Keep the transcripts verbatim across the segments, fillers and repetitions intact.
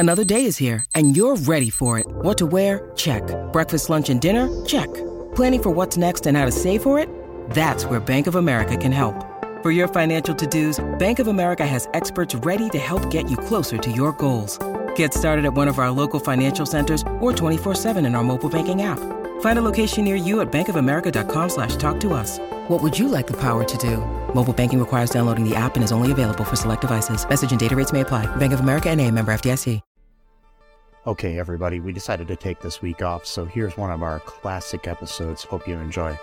Another day is here, and you're ready for it. What to wear? Check. Breakfast, lunch, and dinner? Check. Planning for what's next and how to save for it? That's where Bank of America can help. For your financial to-dos, Bank of America has experts ready to help get you closer to your goals. Get started at one of our local financial centers or twenty-four seven in our mobile banking app. Find a location near you at bankofamerica.com slash talk to us. What would you like the power to do? Mobile banking requires downloading the app and is only available for select devices. Message and data rates may apply. Bank of America N A, member F D I C. Okay, everybody, we decided to take this week off, so here's one of our classic episodes. Hope you enjoy.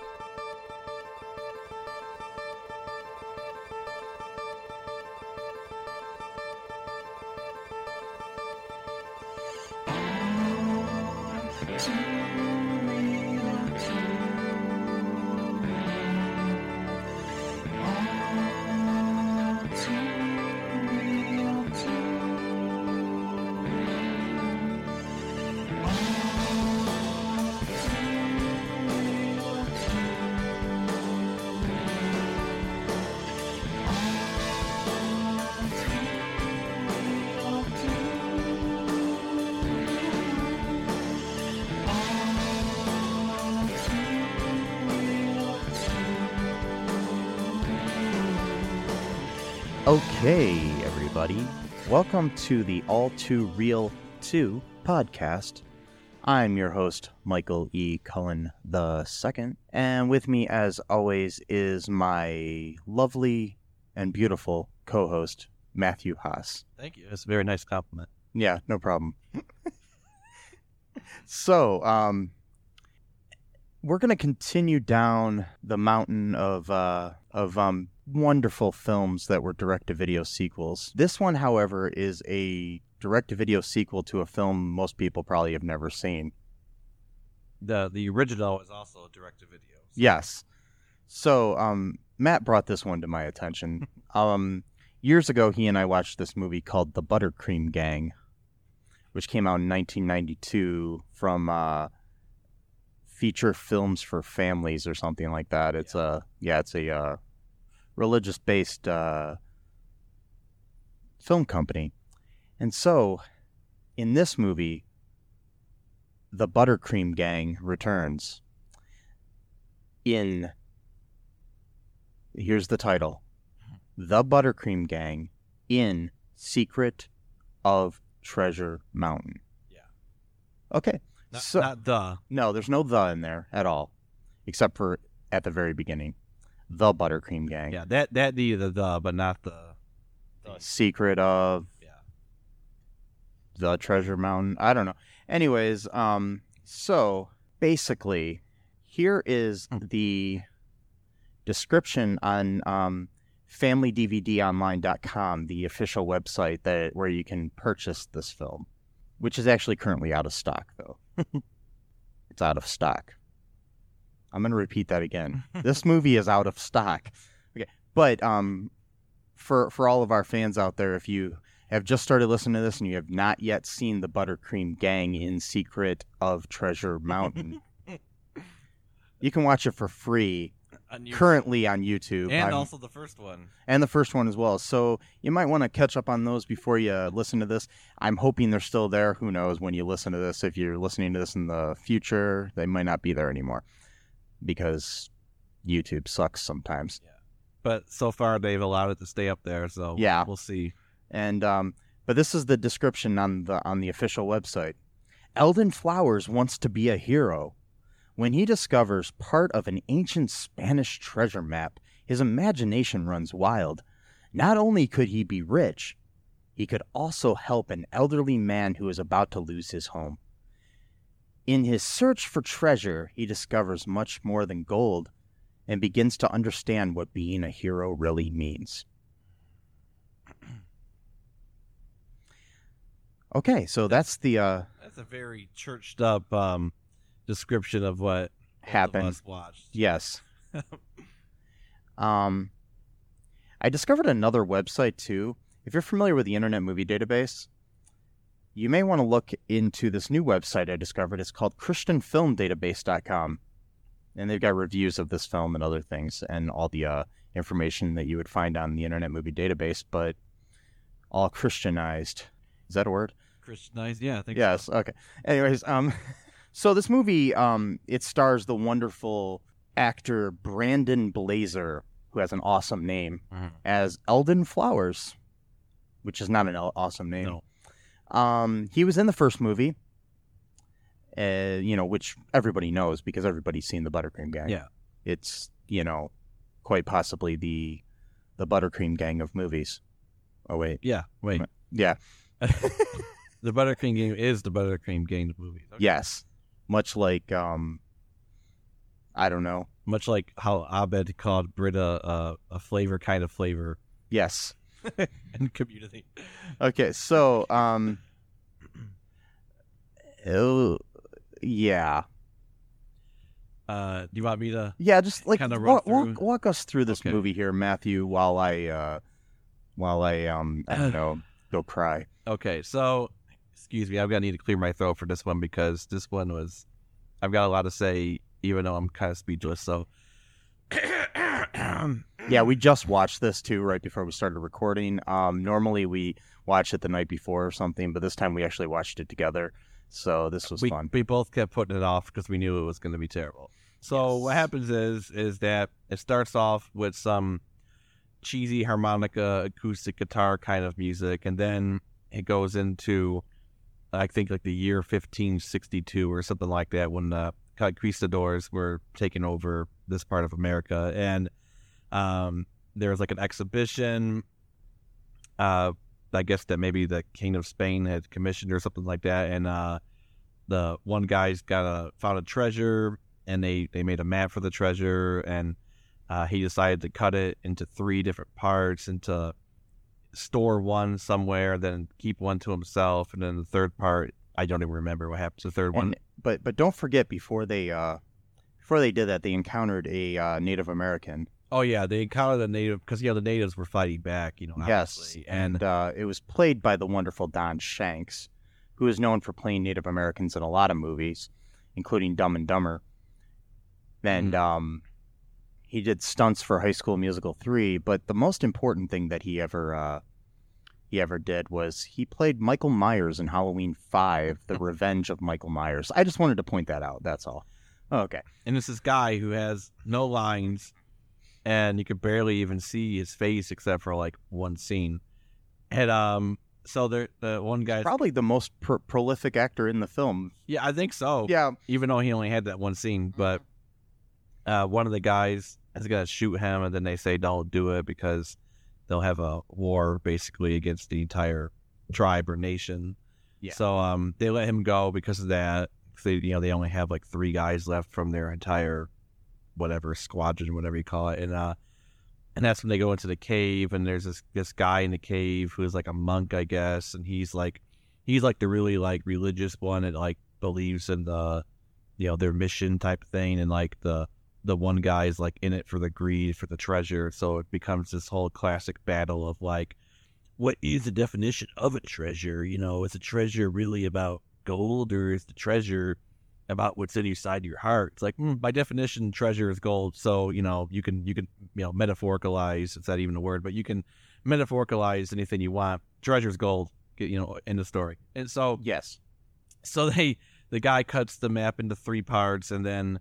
Okay, everybody. Welcome to the All Too Real two podcast. I'm your host, Michael E. Cullen the Second, and with me, as always, is my lovely and beautiful co-host, Matthew Haas. Thank you. It's a very nice compliment. Yeah, no problem. So, um, we're going to continue down the mountain of uh, of um. wonderful films that were direct-to-video sequels. This one, however, is a direct-to-video sequel to a film most people probably have never seen. The the original is also a direct-to-video. So. Yes. So, um, Matt brought this one to my attention. um, years ago, he and I watched this movie called The Buttercream Gang, which came out in nineteen ninety-two from uh, Feature Films for Families or something like that. It's yeah. a yeah, it's a uh, religious-based uh, film company. And so, in this movie, the Buttercream Gang returns in, here's the title, The Buttercream Gang in Secret of Treasure Mountain. Yeah. Okay. Not, so, not the. No, there's no the in there at all, except for at the very beginning. The Buttercream Gang. Yeah, that that the the the, but not the, the secret of yeah. the Treasure Mountain. I don't know. Anyways, um, so basically, here is the description on um, family D V D online dot com, the official website that where you can purchase this film, which is actually currently out of stock, though. It's out of stock. I'm going to repeat that again. This movie is out of stock. Okay, but um, for for all of our fans out there, if you have just started listening to this and you have not yet seen the Buttercream Gang in Secret of Treasure Mountain, you can watch it for free on currently on YouTube. And I'm, also the first one. And the first one as well. So you might want to catch up on those before you listen to this. I'm hoping they're still there. Who knows when you listen to this. If you're listening to this in the future, they might not be there anymore. Because YouTube sucks sometimes. Yeah. But so far they've allowed it to stay up there, so yeah. We'll see. And um, but this is the description on the on the official website. Eldon Flowers wants to be a hero. When he discovers part of an ancient Spanish treasure map, his imagination runs wild. Not only could he be rich, he could also help an elderly man who is about to lose his home. In his search for treasure, he discovers much more than gold and begins to understand what being a hero really means. Okay, so that's the... Uh, that's a very churched up um, description of what happened. Both of us watched. Yes. um, I discovered another website, too. If you're familiar with the Internet Movie Database, you may want to look into this new website I discovered. It's called Christian Film Database dot com. And they've got reviews of this film and other things and all the uh, information that you would find on the Internet Movie Database, but all Christianized. Is that a word? Christianized, yeah, I think yes, so. okay. Anyways, um, so this movie, um, it stars the wonderful actor Brandon Blazer, who has an awesome name, Mhm. as Eldon Flowers, which is not an aw- awesome name. No. Um, he was in the first movie, uh, you know, which everybody knows because everybody's seen the Buttercream Gang. Yeah. It's, you know, quite possibly the the Buttercream Gang of movies. Oh, wait. Yeah, wait. Yeah. The Buttercream Game is the Buttercream Game of movies. Okay. Yes. Much like, um, I don't know. Much like how Abed called Brita uh, a flavor kind of flavor Yes. in Community. Okay, so, um, oh, yeah. Uh, do you want me to? Yeah, just like Kinda run walk, walk, through- walk us through this Okay. movie here, Matthew, while I, uh, while I, um, I don't know, go cry. Okay, so excuse me, I'm gonna need to clear my throat for this one because this one was. I've got a lot to say, even though I'm kind of speechless. So. Yeah, we just watched this too right before we started recording. Um, normally we watch it the night before or something, but this time we actually watched it together. So this was we, fun. we both kept putting it off because we knew it was going to be terrible. So Yes. what happens is is that it starts off with some cheesy harmonica, acoustic guitar kind of music, and then it goes into, I think, like the year fifteen sixty-two or something like that, when the conquistadors were taking over this part of America, and um, there was like an exhibition. Uh, I guess that maybe the King of Spain had commissioned or something like that, and uh, the one guy's got a found a treasure, and they, they made a map for the treasure, and uh, he decided to cut it into three different parts, and to store one somewhere, then keep one to himself, and then the third part, I don't even remember what happened to the third one. And, but but don't forget, before they uh, before they did that, they encountered a uh, Native American. Oh yeah, they encountered the native because you know the natives were fighting back, you know. Yes, obviously. and and uh, it was played by the wonderful Don Shanks, who is known for playing Native Americans in a lot of movies, including Dumb and Dumber. And Mhm. um, he did stunts for High School Musical three, but the most important thing that he ever uh, he ever did was he played Michael Myers in Halloween five, The Revenge of Michael Myers. I just wanted to point that out. That's all. Okay. and it's this guy who has no lines, and you could barely even see his face except for like one scene. And um, so there, the one guy, Probably the most pro- prolific actor in the film. yeah, I think so. Yeah. Even though he only had that one scene, but uh, one of the guys is gonna shoot him, and then they say don't do it because they'll have a war basically against the entire tribe or nation. Yeah. So um, they let him go because of that. They, you know, they only have like three guys left from their entire whatever squadron, whatever you call it, and uh, and that's when they go into the cave, and there's this this guy in the cave who is like a monk, I guess, and he's like he's like the really like religious one that like believes in the, you know, their mission type thing, and like the the one guy is like in it for the greed for the treasure, so it becomes this whole classic battle of like, what is the definition of a treasure? You know, is a treasure really about gold, or is the treasure about what's inside your heart? It's like, mm, by definition, treasure is gold. So, you know, you can, you can, you know, metaphoricalize, it's not even a word, but you can metaphoricalize anything you want. Treasure's gold, you know, end of story. And so, Yes. so they, the guy cuts the map into three parts, and then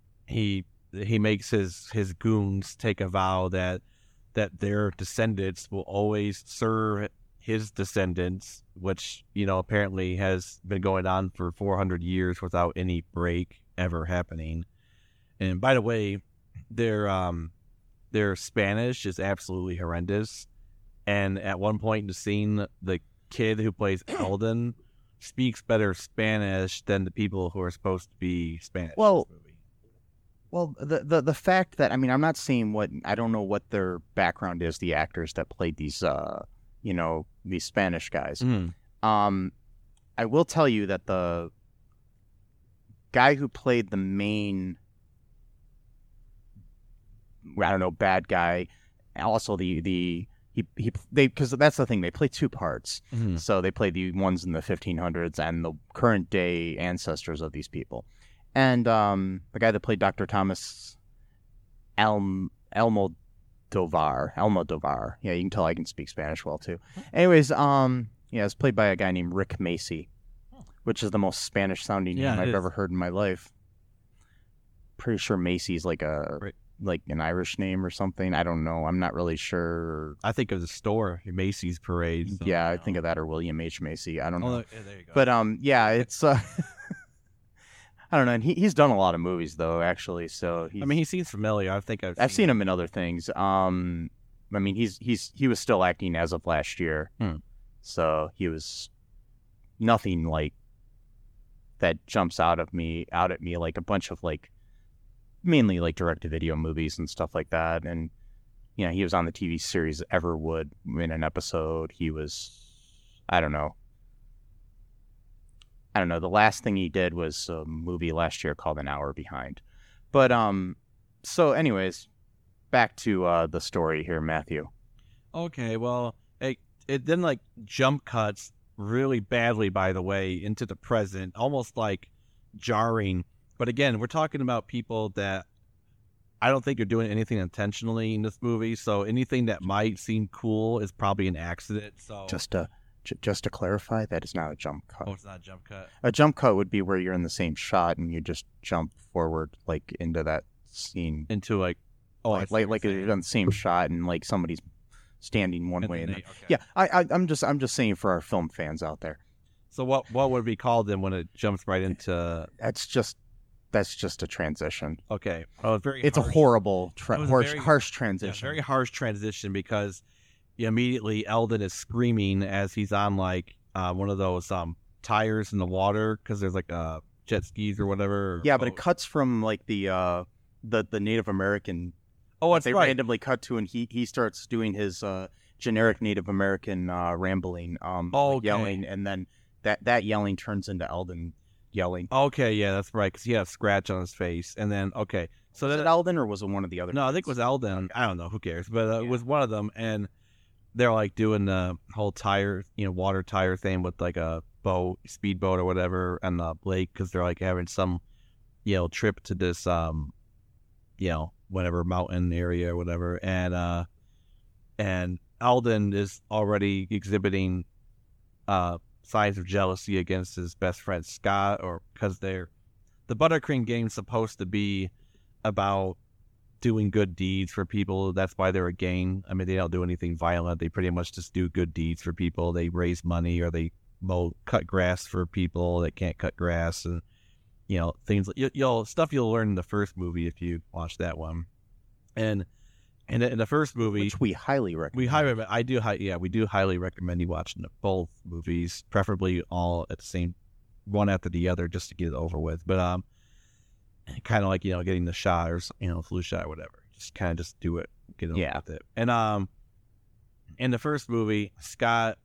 he, he makes his, his goons take a vow that, that their descendants will always serve his descendants, which, you know, apparently has been going on for four hundred years without any break ever happening. And by the way, their um their Spanish is absolutely horrendous. And at one point in the scene, the kid who plays Eldon speaks better Spanish than the people who are supposed to be Spanish. Well, in this movie. Well, the, the the fact that, I mean, I'm not saying what, I don't know what their background is, the actors that played these, uh, you know, these Spanish guys. Mhm. Um, I will tell you that the guy who played the main, I don't know, bad guy, also the the he he they because that's the thing, they play two parts. Mhm. So they play the ones in the fifteen hundreds and the current day ancestors of these people. And um, the guy that played Doctor Thomas Elm Elmodovar, Elmodovar. Yeah, you can tell I can speak Spanish well too. Anyways, um, Yeah, it's played by a guy named Rick Macy, which is the most Spanish-sounding Yeah, name it I've is. ever heard in my life. Pretty sure Macy's like a Right. like an Irish name or something. I don't know. I'm not really sure. I think of the store, Macy's Parade. So, yeah, I you know. think of that or William H. Macy. I don't Oh, know. look, yeah, there you go. But um, yeah, it's uh, I don't know. And he he's done a lot of movies though, actually. So he's, I mean, he seems familiar. I think I've I've seen him in other things. Um, I mean, he's he's he was still acting as of last year, Hmm. so he was nothing like that jumps out of me out at me like a bunch of like mainly like direct to video movies and stuff like that. And you know, he was on the T V series Everwood in an episode. He was, I don't know. I don't know. The last thing he did was a movie last year called An Hour Behind. But um, so anyways, back to uh, the story here, Matthew. Okay, well, it, it then like jump cuts really badly, by the way, into the present, almost like jarring. But again, we're talking about people that I don't think are doing anything intentionally in this movie. So anything that might seem cool is probably an accident. So Just to j- just to clarify, that is not a jump cut. oh, it's not a jump cut. A jump cut would be where you're in the same shot and you just jump forward like into that scene. Into like oh, I like see like, what like you're you're saying. on the same shot and like somebody's standing one And way. then And they- then, okay. yeah, I, I I'm just I'm just saying for our film fans out there, So what what would be called then when it jumps right into that's just that's just a transition. okay? Oh, it's very It's a harsh. horrible, tra- It was a harsh, very- harsh Yeah, transition. very harsh transition because immediately Eldon is screaming as he's on like uh, one of those um tires in the water because there's like uh, jet skis or whatever. or yeah, but it boat. cuts from like the uh the the Native American. oh, that's they right. randomly cut to, and he he starts doing his uh generic Native American uh rambling, um, Oh, like okay. yelling, and then that that yelling turns into Eldon yelling. Okay, yeah, that's right because he had a scratch on his face, and then okay, so Was then it Eldon or was it one of the other? no, I think it kids? was Eldon. I don't know, who cares? But uh, it Yeah. was one of them, and they're like doing the whole tire, you know, water tire thing with like a boat, speedboat or whatever, on the lake because they're like having some, you know, trip to this, um, you know, whatever mountain area or whatever, and uh, and Eldon is already exhibiting, uh, signs of jealousy against his best friend Scott, or because they're the Buttercream game's supposed to be about doing good deeds for people. That's why they're a gang. I mean, they don't do anything violent. They pretty much just do good deeds for people. They raise money or they mow, cut grass for people that can't cut grass, and you know things like you, you'll stuff you'll learn in the first movie if you watch that one. And and in the first movie, which we highly recommend. we highly, I do, hi- yeah, we do highly recommend you watching both movies, preferably all at the same, one after the other, just to get it over with. But um, kind of like you know getting the shot or you know flu shot or whatever, just kind of just do it, get it over Yeah. with it. And um, in the first movie, Scott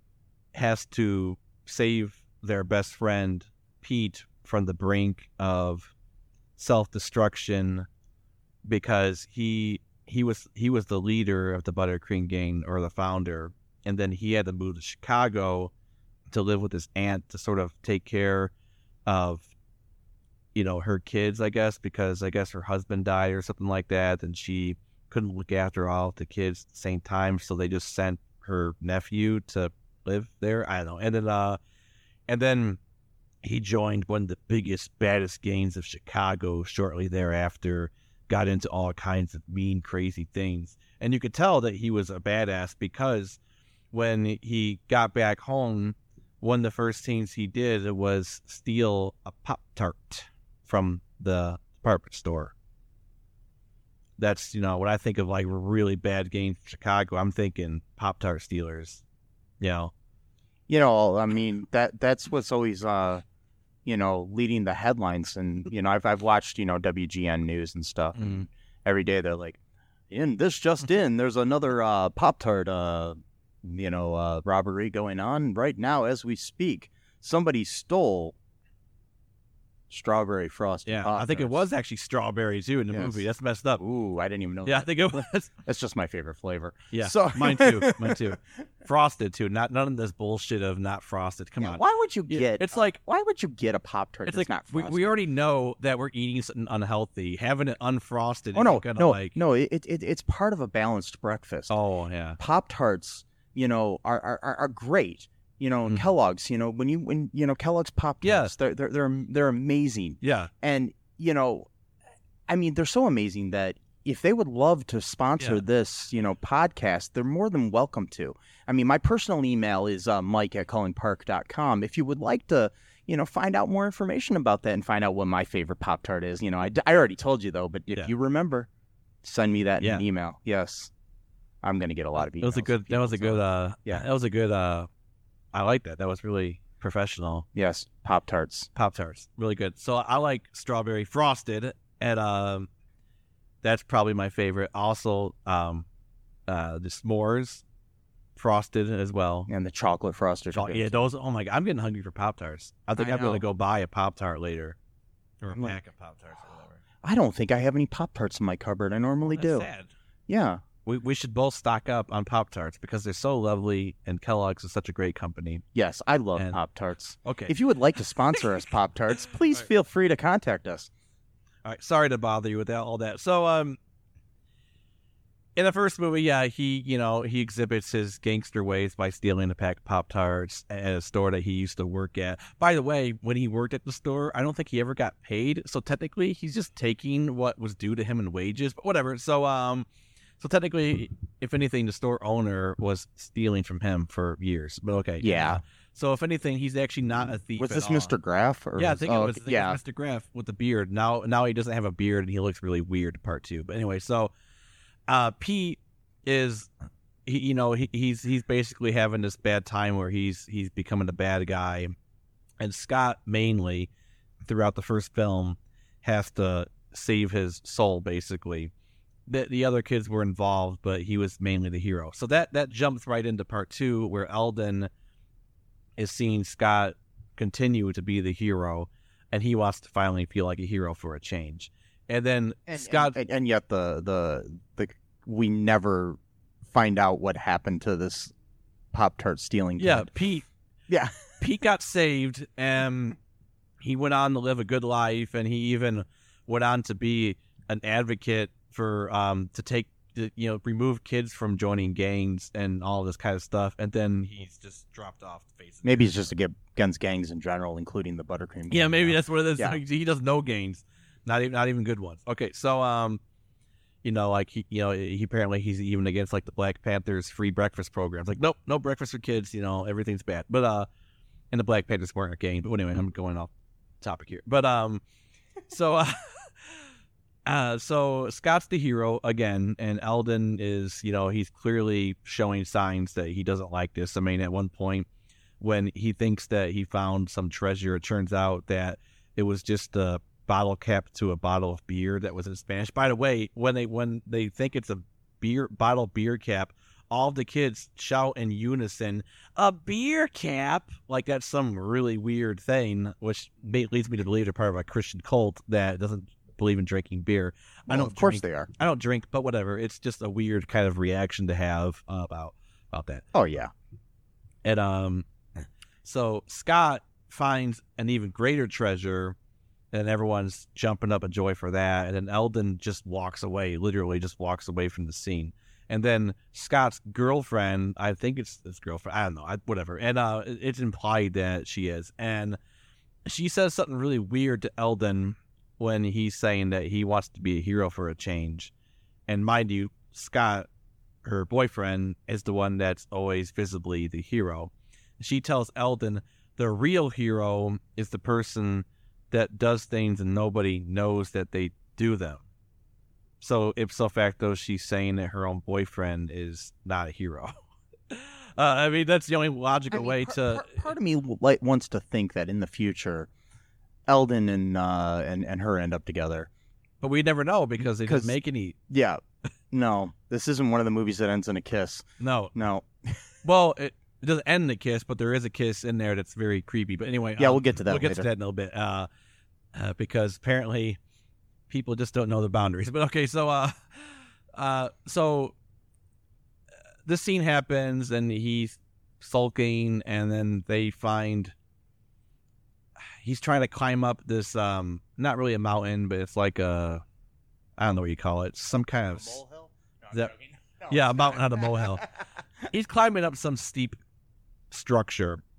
has to save their best friend Pete from the brink of self-destruction because he he was he was the leader of the Buttercream gang, or the founder, and then he had to move to Chicago to live with his aunt to sort of take care of you know her kids, I guess, because I guess her husband died or something like that, and she couldn't look after all of the kids at the same time, so they just sent her nephew to live there. I don't know. And then uh and then he joined one of the biggest, baddest gangs of Chicago shortly thereafter, got into all kinds of mean, crazy things. And you could tell that he was a badass because when he got back home, one of the first things he did was steal a Pop-Tart from the department store. That's, you know, when I think of like really bad gangs in Chicago, I'm thinking Pop-Tart stealers, you know. You know, I mean that that's what's always uh, you know, leading the headlines. And you know, I've I've watched you know W G N News and stuff. Mm. Every day they're like, in this just in, there's another uh, Pop Tart, uh, you know, uh, robbery going on right now as we speak. Somebody stole strawberry frosted Yeah, Pop-Tarts. I think it was actually strawberry too in the Yes. movie. That's messed up. Ooh, I didn't even know. Yeah, I that. think it was. That's just my favorite flavor. Yeah, So mine too. Mine too. Frosted too. Not none of this bullshit of not frosted. Come Yeah, on. why would you Yeah, get? it's like why would you get a Pop Tart? it's that's like not we, frosted? we already know that we're eating something unhealthy. Having it unfrosted. Oh no, isn't gonna no, like. no! It, it it's part of a balanced breakfast. Oh yeah. Pop Tarts, you know, are, are are are great, You know, Mhm. Kellogg's. You know, when you when you know Kellogg's Pop Yeah. Tarts, they're they're they're they're amazing. Yeah. And you know, I mean, they're so amazing that if they would love to sponsor Yeah. this, you know, podcast, they're more than welcome to. I mean, my personal email is uh, mike at cullen park dot com. If you would like to, you know, find out more information about that and find out what my favorite Pop-Tart is, you know, I, I already told you, though, but if Yeah. you remember, send me that in Yeah. an email. Yes. I'm going to get a lot of emails. That was a good. That was a people, good. so- Uh, Yeah. That was a good. Uh, I like that. That was really professional. Yes, Pop-Tarts. Pop Tarts, really good. So I like strawberry frosted, and um, that's probably my favorite. Also, um, uh, the s'mores frosted as well. And the chocolate frosted. Cho- yeah, those. Oh my god, I'm getting hungry for Pop Tarts. I think I I'm gonna know. go buy a Pop Tart later, or a I'm like- pack of Pop Tarts or whatever. I don't think I have any Pop-Tarts in my cupboard. I normally That's do. sad. Yeah. We we should both stock up on Pop Tarts because they're so lovely, and Kellogg's is such a great company. Yes, I love And- Pop-Tarts. Okay. If you would like to sponsor us, Pop-Tarts, please All right. feel free to contact us. All right, sorry to bother you with that, all that. So, um, in the first movie, yeah, he, you know, he exhibits his gangster ways by stealing a pack of Pop Tarts at a store that he used to work at. By the way, when he worked at the store, I don't think he ever got paid. So technically, he's just taking what was due to him in wages. But whatever. So, um, so technically, if anything, the store owner was stealing from him for years. But okay, Yeah. So if anything, he's actually not a thief. Was at this all. Mister Graff? Or Yeah, I was- think oh, it was, I think yeah. it was Mister Graff with the beard. Now, now he doesn't have a beard and he looks really weird in part two. But anyway, so uh, Pete is, he, you know, he, he's he's basically having this bad time where he's he's becoming a bad guy, and Scott mainly throughout the first film has to save his soul. Basically, the the other kids were involved, but he was mainly the hero. So that that jumps right into part two where Eldon is seeing Scott continue to be the hero, and he wants to finally feel like a hero for a change. And then And, Scott, and, and yet the the the we never find out what happened to this Pop-Tart stealing yeah, kid. Pete, Yeah. Pete got saved, and he went on to live a good life, and he even went on to be an advocate for um to take the, you know remove kids from joining gangs and all this kind of stuff. And then he's just dropped off the face. Of Maybe the it's just to get against gangs in general, including the Buttercream. Yeah, gang, maybe you know? that's what it is. Yeah. He does no gains, not even not even good ones. Okay, so um, you know, like he, you know, he apparently he's even against like the Black Panthers free breakfast programs. Like, nope, no breakfast for kids. You know, everything's bad. But uh, and the Black Panthers weren't a gang. But anyway, I'm going off topic here. But um, so uh, uh, so Scott's the hero again, and Eldon is, you know, he's clearly showing signs that he doesn't like this. I mean, at one point, when he thinks that he found some treasure, it turns out that it was just a bottle cap to a bottle of beer that was in Spanish. By the way, when they when they think it's a beer bottle beer cap, all the kids shout in unison, "A beer cap!" Like that's some really weird thing, which may, leads me to believe they're part of a Christian cult that doesn't believe in drinking beer. I Well, don't of course drink, they are. I don't drink, but whatever. It's just a weird kind of reaction to have uh, about about that. Oh yeah. And um, so Scott finds an even greater treasure, and everyone's jumping up in joy for that. And then Eldon just walks away, literally just walks away from the scene. And then Scott's girlfriend, I think it's his girlfriend, I don't know, I, whatever. And uh, it- it's implied that she is. And she says something really weird to Eldon when he's saying that he wants to be a hero for a change. And mind you, Scott, her boyfriend, is the one that's always visibly the hero. She tells Eldon the real hero is the person that does things and nobody knows that they do them. So ipso facto, she's saying that her own boyfriend is not a hero. uh, I mean, that's the only logical I mean, way par- to. par- part of me like wants to think that in the future, Eldon and uh and, and her end up together. But we never know because they didn't 'Cause- make any. Yeah. No, this isn't one of the movies that ends in a kiss. No. No. Well, it, it doesn't end the kiss, but there is a kiss in there that's very creepy. But anyway, Yeah, um, we'll get to that We'll get later. to that in a little bit, uh, uh, because apparently people just don't know the boundaries. But okay, so uh, uh, so uh, this scene happens, and he's sulking, and then they find he's trying to climb up this um, not really a mountain, but it's like a I don't know what you call it, some kind of Molehill? that- yeah, a mountain, not a molehill. He's climbing up some steep structure,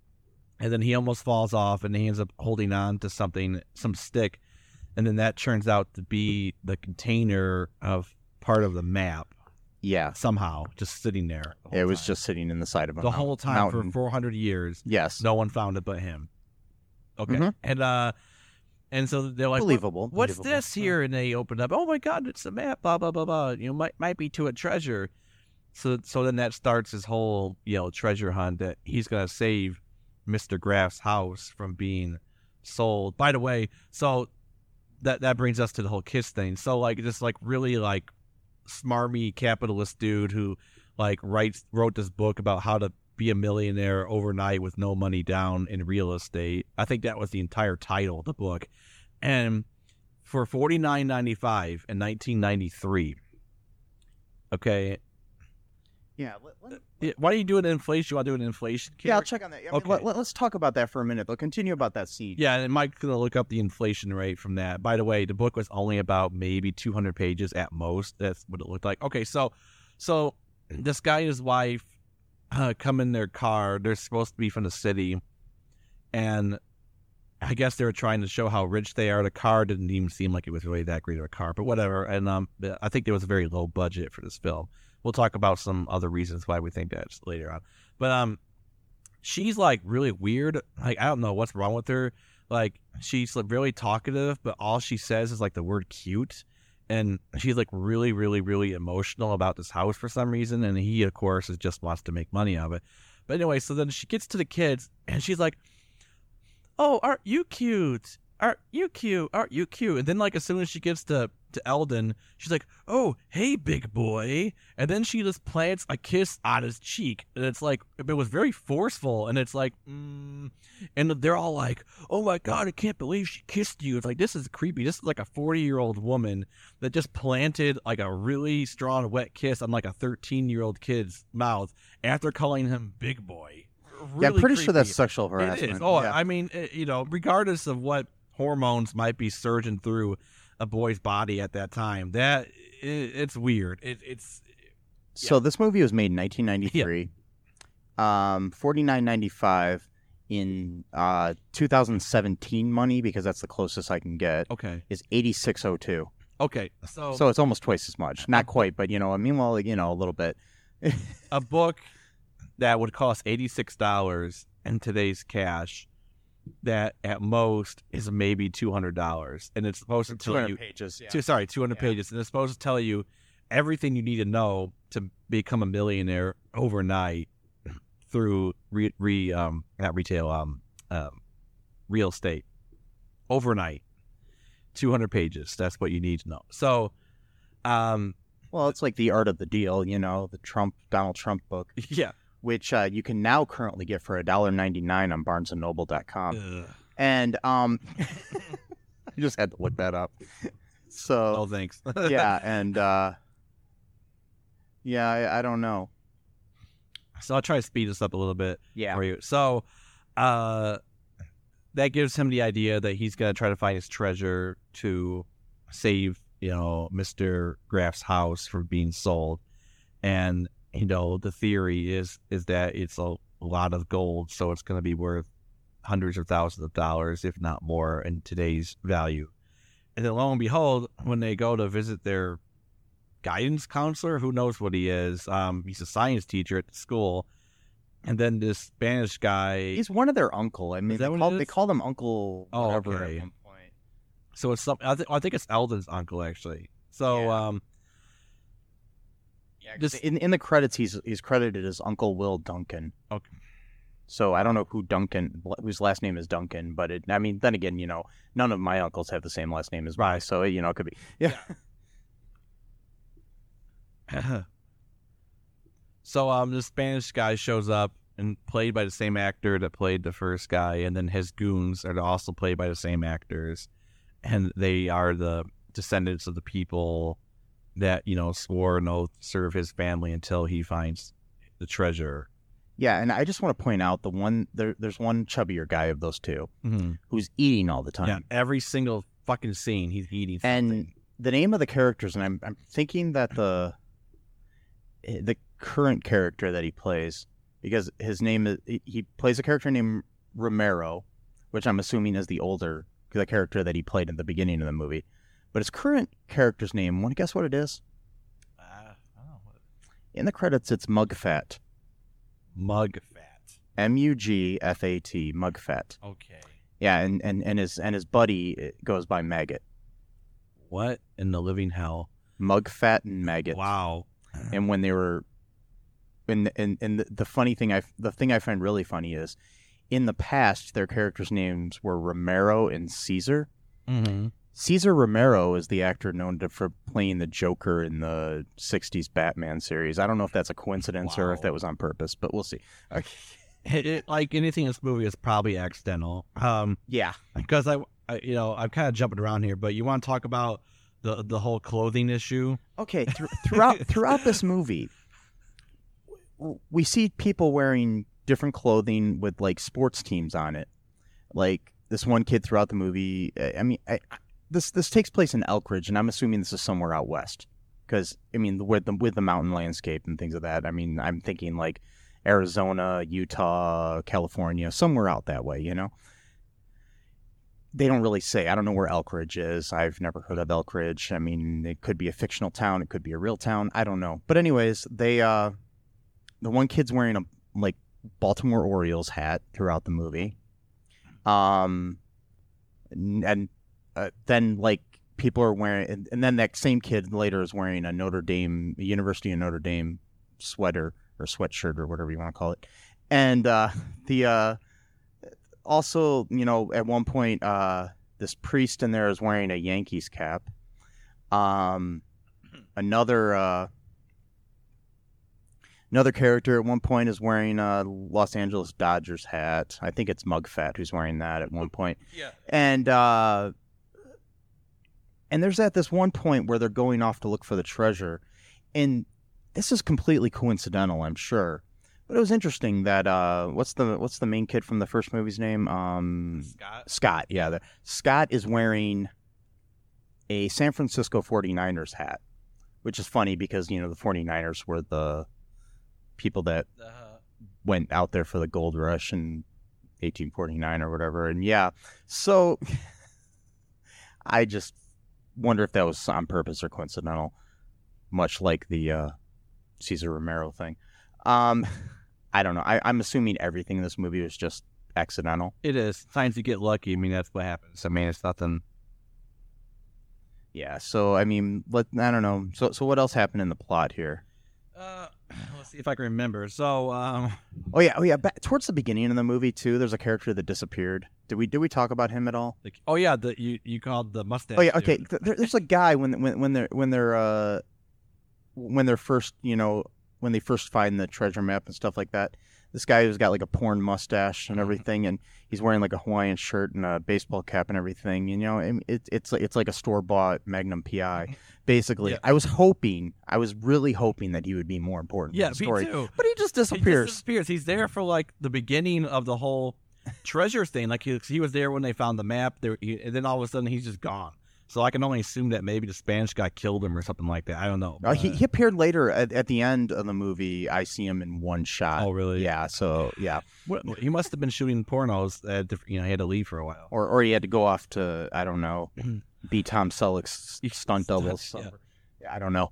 and then he almost falls off, and he ends up holding on to something, some stick, and then that turns out to be the container of part of the map. Yeah. Somehow, just sitting there. The it was time. just sitting in the side of a the mount- whole time mountain. for four hundred years. Yes. No one found it but him. Okay. Mhm. And uh, and so they're like, Believable. "What- what's believable. this here?" And they open up. Oh my God, it's a map. Blah blah blah blah. You know, might might be to a treasure. So so then that starts his whole you know treasure hunt that he's gonna save Mister Graff's house from being sold. By the way, so that that brings us to the whole Kiss thing. So like this like really like smarmy capitalist dude who like writes wrote this book about how to be a millionaire overnight with no money down in real estate. I think that was the entire title of the book. And for forty-nine ninety-five in nineteen ninety-three, okay. Yeah. Let, let, Yeah, why do you do an inflation? You want to do an inflation? yeah, I'll Carrick? check on that. I mean, Okay. let, let, let's talk about that for a minute. But continue about that seed. Yeah, and Mike's going to look up the inflation rate from that. By the way, the book was only about maybe two hundred pages at most. That's what it looked like. Okay, so so this guy and his wife uh, come in their car. They're supposed to be from the city. And I guess they were trying to show how rich they are. The car didn't even seem like it was really that great of a car, but whatever. And um, I think there was a very low budget for this film. We'll talk about some other reasons why we think that later on. But um, she's like really weird. Like I don't know what's wrong with her. Like she's like really talkative, but all she says is like the word cute. And she's like really, really, really emotional about this house for some reason. And he, of course, is just wants to make money of it. But anyway, so then she gets to the kids and she's like, "Oh, aren't you cute? Aren't you cute? Aren't you cute?" And then like as soon as she gets to, to Eldon, she's like, "Oh, hey, big boy." And then she just plants a kiss on his cheek. And it's like, it was very forceful. And it's like, mm. And they're all like, "Oh my God, I can't believe she kissed you." It's like, this is creepy. This is like a forty-year-old woman that just planted like a really strong wet kiss on like a thirteen-year-old kid's mouth after calling him big boy. Really yeah, I'm pretty creepy. sure that's sexual It harassment. is. Oh, yeah. I mean, it, you know, regardless of what hormones might be surging through a boy's body at that time, that it, it's weird. It, it's So this movie was made in nineteen ninety-three. Um, forty-nine ninety-five in uh two thousand seventeen money, because that's the closest I can get, okay. is eighty-six oh two. Okay, so, So it's almost twice as much. Not quite, but you know, I mean, well, you know, a little bit. a book that would cost eighty-six dollars in today's cash, that at most is maybe two hundred dollars, and it's supposed to tell you pages. Yeah. two, sorry, two hundred Yeah. pages, and it's supposed to tell you everything you need to know to become a millionaire overnight through re, re um not retail um um real estate overnight. two hundred pages. That's what you need to know. So, um, Well, it's like The Art of the Deal, you know, the Trump Donald Trump book, yeah. which uh, you can now currently get for one dollar and ninety-nine cents on barnes and noble dot com. Ugh. And um, you just had to look that up. Oh, So thanks. yeah, and uh, yeah, I, I don't know. So I'll try to speed this up a little bit Yeah, for you. So, uh, that gives him the idea that he's gonna try to find his treasure to save, you know, Mister Graff's house from being sold. And you know, the theory is is that it's a lot of gold, so it's gonna be worth hundreds of thousands of dollars, if not more, in today's value. And then lo and behold, when they go to visit their guidance counselor, who knows what he is, um, he's a science teacher at the school, and then this Spanish guy. he's one of their uncle. I mean, that they, what call, it they is? call them Uncle Oh, whatever okay. at one point. So it's some. I, th- I think it's Eldon's uncle actually. So Yeah. um, Yeah, This- in in the credits, he's he's credited as Uncle Will Duncan. Okay. So I don't know who Duncan, whose last name is Duncan, but it. I mean, then again, you know, none of my uncles have the same last name as mine, Right. so you know, it could be. Yeah. so um, the Spanish guy shows up and played by the same actor that played the first guy, and then his goons are also played by the same actors, and they are the descendants of the people that, you know, swore an oath to serve his family until he finds the treasure. Yeah, and I just want to point out the one there. There's one chubbier guy of those two Mm-hmm. who's eating all the time. Yeah, every single fucking scene he's eating something. And the name of the characters, and I'm I'm thinking that the the current character that he plays, because his name is he he plays a character named Romero, which I'm assuming is the older, the character that he played in the beginning of the movie. But his current character's name, want to guess what it is? Uh, I don't know. In the credits, it's Mugfat. Mugfat. M U G F A T, Mugfat. Okay. Yeah, and, and, and his and his buddy goes by Maggot. What in the living hell? Mugfat and Maggot. Wow. And when they were, and and and the, the funny thing I the thing I find really funny is, in the past their characters' names were Romero and Caesar. Mm-hmm. Caesar Romero is the actor known to, for playing the Joker in the sixties Batman series. I don't know if that's a coincidence Wow. or if that was on purpose, but we'll see. Okay. It, it, like anything in this movie is probably accidental. Um, Yeah. because I, I, you know, I'm kind of jumping around here, but you want to talk about the the whole clothing issue? Okay. Th- throughout throughout this movie, w- we see people wearing different clothing with like sports teams on it. Like this one kid throughout the movie. I I mean, I, I- this this takes place in Elkridge, and I'm assuming this is somewhere out west. Because I mean, with the with the mountain landscape and things of that. I mean, I'm thinking like Arizona, Utah, California, somewhere out that way. You know. They don't really say. I don't know where Elkridge is. I've never heard of Elkridge. I mean, it could be a fictional town. It could be a real town. I don't know. But anyways, they uh, the one kid's wearing a like Baltimore Orioles hat throughout the movie. Um, and uh, then like people are wearing, and, and then that same kid later is wearing a Notre Dame, a University of Notre Dame sweater or sweatshirt or whatever you want to call it. And uh, the uh. Also, you know, at one point, uh, this priest in there is wearing a Yankees cap. Um, another uh, another character at one point is wearing a Los Angeles Dodgers hat. I think it's Mugfat who's wearing that at one point. Yeah. And uh, and there's at this one point where they're going off to look for the treasure, and this is completely coincidental, I'm sure. But it was interesting that uh, what's the what's the main kid from the first movie's name? Um, Scott. Scott, yeah. The, Scott is wearing a San Francisco forty-niners hat, which is funny because, you know, the forty-niners were the people that Uh, went out there for the gold rush in eighteen forty-nine or whatever. And yeah, so I just wonder if that was on purpose or coincidental, much like the uh, Cesar Romero thing. Um, I don't know. I, I'm assuming everything in this movie was just accidental. it is. Sometimes you get lucky. I mean, that's what happens. I mean, it's nothing. Yeah. So I mean, let I don't know. So so what else happened in the plot here? Uh, let's see if I can remember. So, um, Oh yeah. Oh yeah. Back, towards the beginning of the movie too, there's a character that disappeared. Did we did we talk about him at all? the, oh yeah, the you you called the mustache. Oh yeah. Okay. dude. Th- there, there's a guy when when when they're when they're uh when they're first you know when they first find the treasure map and stuff like that. This guy who's got like a porn mustache and everything, and he's wearing like a Hawaiian shirt and a baseball cap and everything. You know, and it, it's like it's like a store bought Magnum P I, basically. Yeah. I was hoping, I was really hoping that he would be more important Yeah, in the me story, too. but he just He just disappears. disappears. He's there for like the beginning of the whole treasure thing. Like he, he was there when they found the map. There, he, and then all of a sudden he's just gone. So I can only assume that maybe the Spanish guy killed him or something like that. I don't know. Uh, he, but- he appeared later at, at the end of the movie. I see him in one shot. Oh, really? Yeah. So yeah, What, he must have been shooting pornos. At different, you know, he had to leave for a while. or or he had to go off to I don't know, be Tom Selleck's stunt double. Yeah. Yeah, I don't know.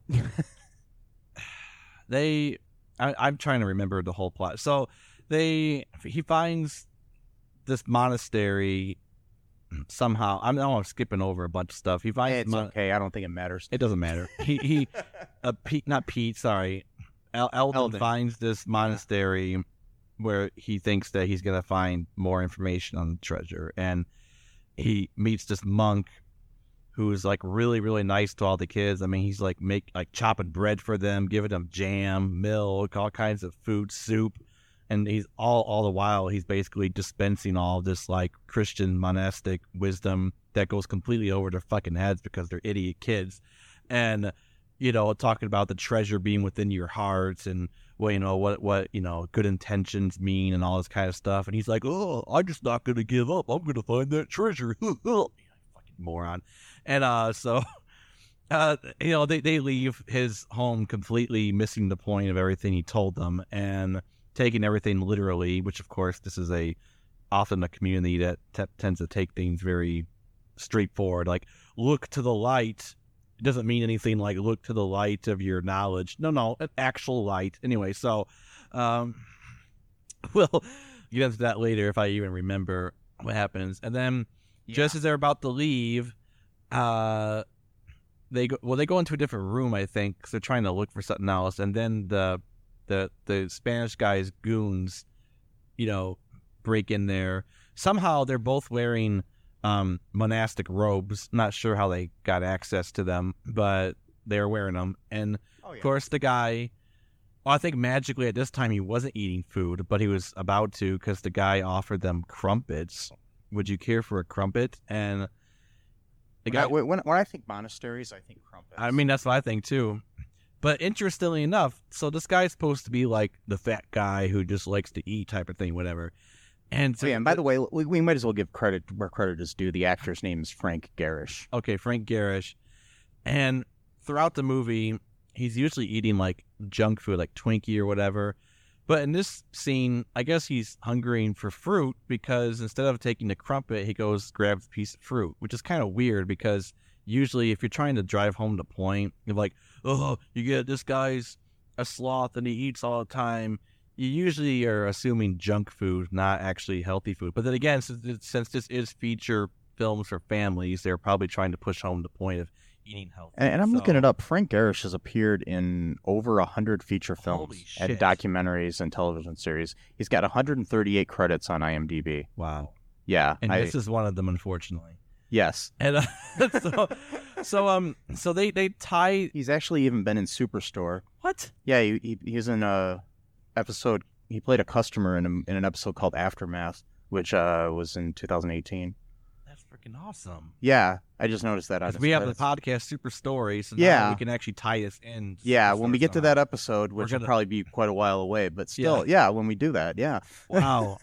They, I, I'm trying to remember the whole plot. So they, he finds this monastery somehow. I'm, I'm skipping over a bunch of stuff. He finds It's mon- okay. I don't think it matters. It doesn't matter. He he, uh, Pete, not Pete. Sorry, El- Eldon, Eldon. finds this monastery where he thinks that he's gonna find more information on the treasure, and he meets this monk who's like really really nice to all the kids. I mean, he's like make like chopping bread for them, giving them jam, milk, all kinds of food, soup. And he's all all the while he's basically dispensing all this like Christian monastic wisdom that goes completely over their fucking heads because they're idiot kids, and you know talking about the treasure being within your hearts and well you know what what you know good intentions mean and all this kind of stuff. And he's like, oh, I'm just not gonna give up. I'm gonna find that treasure. Fucking moron. And uh so. Uh, you know they they leave his home completely missing the point of everything he told them and taking everything literally, which of course this is a often a community that t- tends to take things very straightforward. Like, look to the light. It doesn't mean anything like look to the light of your knowledge. No, no, an actual light. Anyway, so um, we'll get into that later if I even remember what happens. And then yeah. just as they're about to leave, uh, they go, well, they go into a different room, I think, because they're trying to look for something else. And then the the the Spanish guy's goons, you know, break in there. Somehow they're both wearing um, monastic robes. Not sure how they got access to them, but they're wearing them. And oh, yeah. of course, the guy, well, I think magically at this time he wasn't eating food, but he was about to because the guy offered them crumpets. Would you care for a crumpet? And the guy, when, when, when I think monasteries, I think crumpets. I mean, that's what I think too. But interestingly enough, so this guy's supposed to be like the fat guy who just likes to eat type of thing, whatever. And so, oh, yeah, and by the way, we, we might as well give credit where credit is due. The actor's name is Frank Garish. Okay, Frank Garish. And throughout the movie, he's usually eating like junk food, like Twinkie or whatever. But in this scene, I guess he's hungering for fruit because instead of taking the crumpet, he goes grabs a piece of fruit, which is kind of weird because usually if you're trying to drive home the point, you're like, oh, you get this guy's a sloth and he eats all the time. You usually are assuming junk food, not actually healthy food. But then again, since, since this is feature films for families, they're probably trying to push home the point of eating healthy. And, and I'm so, looking it up. Frank Garish has appeared in over one hundred feature films and documentaries and television series. He's got one hundred thirty-eight credits on IMDb. Wow. Yeah. And I, this is one of them, unfortunately. Yes. And uh, so, so um, so they they tie. He's actually even been in Superstore. What? Yeah, he, he he's in a episode. He played a customer in a, in an episode called Aftermath, which uh was in two thousand eighteen. That's freaking awesome. Yeah, I just noticed that. On we have credits. the podcast Super Story, so yeah, now we can actually tie this in. Yeah, when we get somehow. to that episode, which gonna... will probably be quite a while away, but still, yeah, yeah when we do that, yeah. Wow.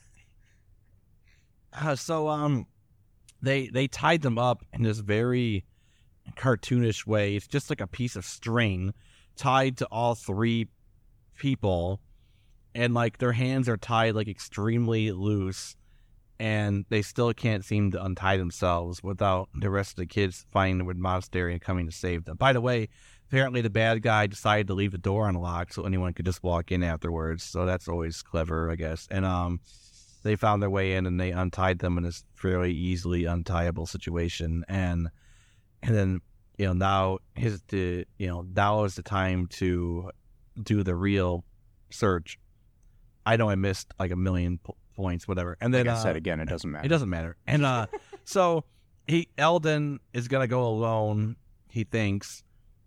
uh, so um. They they tied them up in this very cartoonish way. It's just like a piece of string tied to all three people, and like their hands are tied like extremely loose, and they still can't seem to untie themselves without the rest of the kids finding the monastery and coming to save them. By the way, apparently the bad guy decided to leave the door unlocked so anyone could just walk in afterwards. So that's always clever, I guess. And um. They found their way in and they untied them in this fairly easily untiable situation. And and then, you know, now is the you know, now is the time to do the real search. I know I missed like a million po- points, whatever. And then like I uh, said again, it doesn't matter. It doesn't matter. And uh so he Eldon is gonna go alone, he thinks,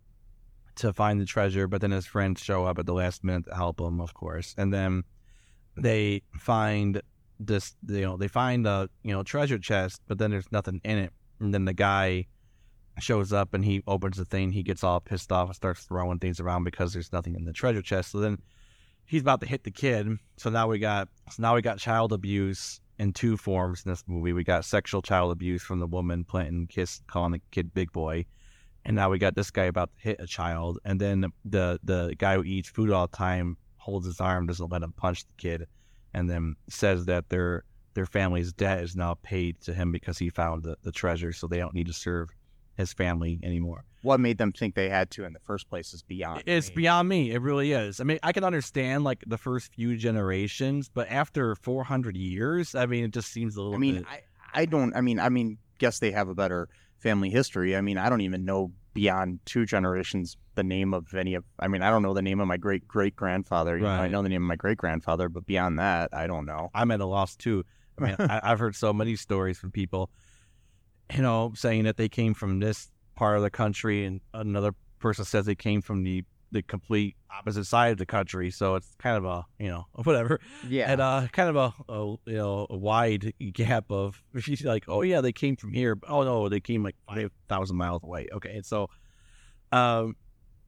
to find the treasure, but then his friends show up at the last minute to help him, of course. And then they find this, you know, they find a, you know, treasure chest, but then there's nothing in it. And then the guy shows up and he opens the thing. He gets all pissed off and starts throwing things around because there's nothing in the treasure chest. So then he's about to hit the kid. So now we got, so now we got child abuse in two forms in this movie. We got sexual child abuse from the woman planting kiss, calling the kid big boy. And now we got this guy about to hit a child. And then the, the guy who eats food all the time holds his arm, doesn't let him punch the kid. And then says that their their family's debt is now paid to him because he found the, the treasure, so they don't need to serve his family anymore. What made them think they had to in the first place is beyond It's me. beyond me. It really is. I mean, I can understand, like, the first few generations, but after four hundred years, I mean, it just seems a little I mean, bit... I, I don't, I mean, I mean, guess they have a better family history. I mean, I don't even know beyond two generations the name of any of, I mean, I don't know the name of my great-great-grandfather. Right. You know, I know the name of my great-grandfather, but beyond that, I don't know. I'm at a loss, too. I mean, I, I've heard so many stories from people, you know, saying that they came from this part of the country, and another person says they came from the, the complete opposite side of the country. So it's kind of a, you know, whatever. Yeah. And uh, kind of a, a, you know, a wide gap of, if you like, oh, yeah, they came from here. But, oh, no, they came like five thousand miles away. Okay. And so, um,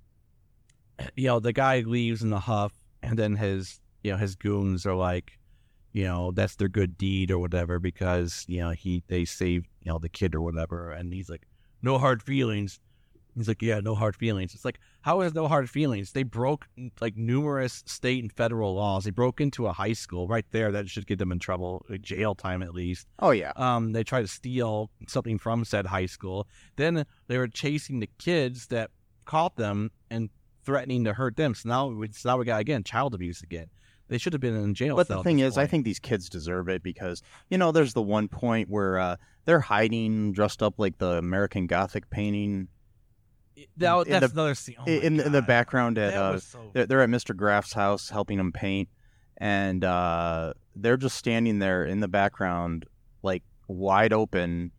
you know, the guy leaves in a huff, and then his, you know, his goons are like, you know, that's their good deed or whatever because, you know, he, they saved, you know, the kid or whatever. And he's like, no hard feelings. He's like, yeah, no hard feelings. It's like, how is no hard feelings? They broke like numerous state and federal laws. They broke into a high school right there. That should get them in trouble, like jail time at least. Oh, yeah. Um, they tried to steal something from said high school. Then they were chasing the kids that caught them and threatening to hurt them. So now, we, so now we got, again, child abuse again. They should have been in jail. But the thing is, point. I think these kids deserve it because, you know, there's the one point where uh, they're hiding dressed up like the American Gothic painting. That, in that's the, another scene. Oh in, in the background at uh, so... they're, they're at Mister Graff's house helping him paint, and uh, they're just standing there in the background, like wide open,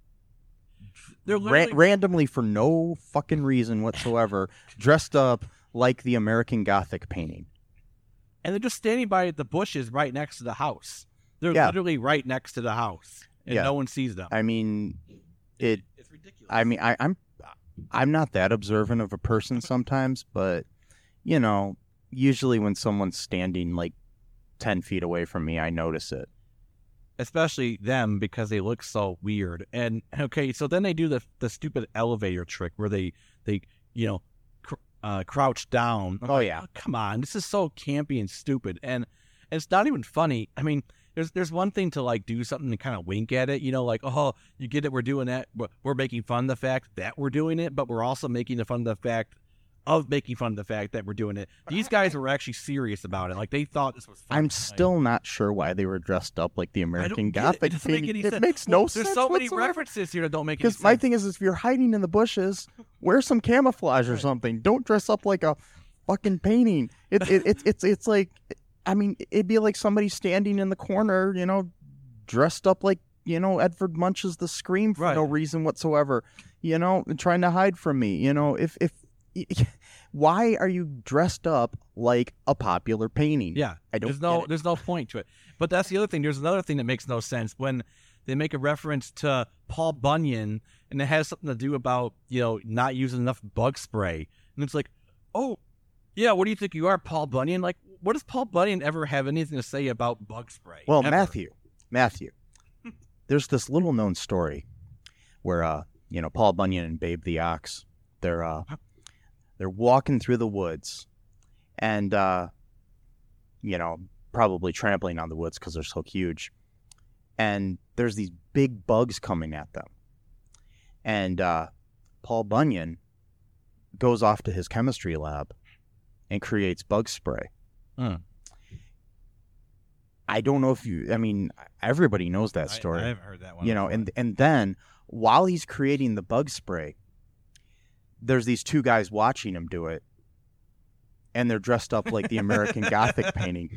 they're literally... ra- randomly for no fucking reason whatsoever, dressed up like the American Gothic painting, and they're just standing by the bushes right next to the house. They're yeah. literally right next to the house, and yeah. no one sees them. I mean, it. It's ridiculous. I mean, I, I'm. I'm not that observant of a person sometimes, but, you know, usually when someone's standing like ten feet away from me, I notice it. Especially them because they look so weird. And, okay, so then they do the the stupid elevator trick where they, they you know, cr- uh, crouch down. I'm oh, like, yeah. Oh, come on. This is so campy and stupid. And, and it's not even funny. I mean, There's there's one thing to like do something and kind of wink at it, you know, like, oh, you get it, we're doing that. We're making fun of the fact that we're doing it, but we're also making the fun of the fact of making fun of the fact that we're doing it. These guys were actually serious about it. Like, they thought this was fun. I'm still like, not sure why they were dressed up like the American Gothic. It, it doesn't make any it sense. makes well, no there's sense. There's so many whatsoever. references here that don't make any sense. Because my thing is, if you're hiding in the bushes, wear some camouflage or right. something. Don't dress up like a fucking painting. It, it, it's it's it's like, I mean, it'd be like somebody standing in the corner, you know, dressed up like, you know, Edvard Munch's The Scream for right. no reason whatsoever, you know, and trying to hide from me, you know, if, if, why are you dressed up like a popular painting? Yeah, I don't there's no, get it. there's no point to it. But that's the other thing. There's another thing that makes no sense when they make a reference to Paul Bunyan and it has something to do about, you know, not using enough bug spray. And it's like, oh, yeah, what do you think you are, Paul Bunyan? Like, what does Paul Bunyan ever have anything to say about bug spray? Well, ever? Matthew, Matthew, there's this little known story where, uh, you know, Paul Bunyan and Babe the Ox, they're, uh, they're walking through the woods and, uh, you know, probably trampling on the woods because they're so huge. And there's these big bugs coming at them. And uh, Paul Bunyan goes off to his chemistry lab and creates bug spray. Hmm. I don't know if you, I mean, everybody knows that story. I, I haven't heard that one. You know, before. and and then while he's creating the bug spray, there's these two guys watching him do it. And they're dressed up like the American Gothic painting.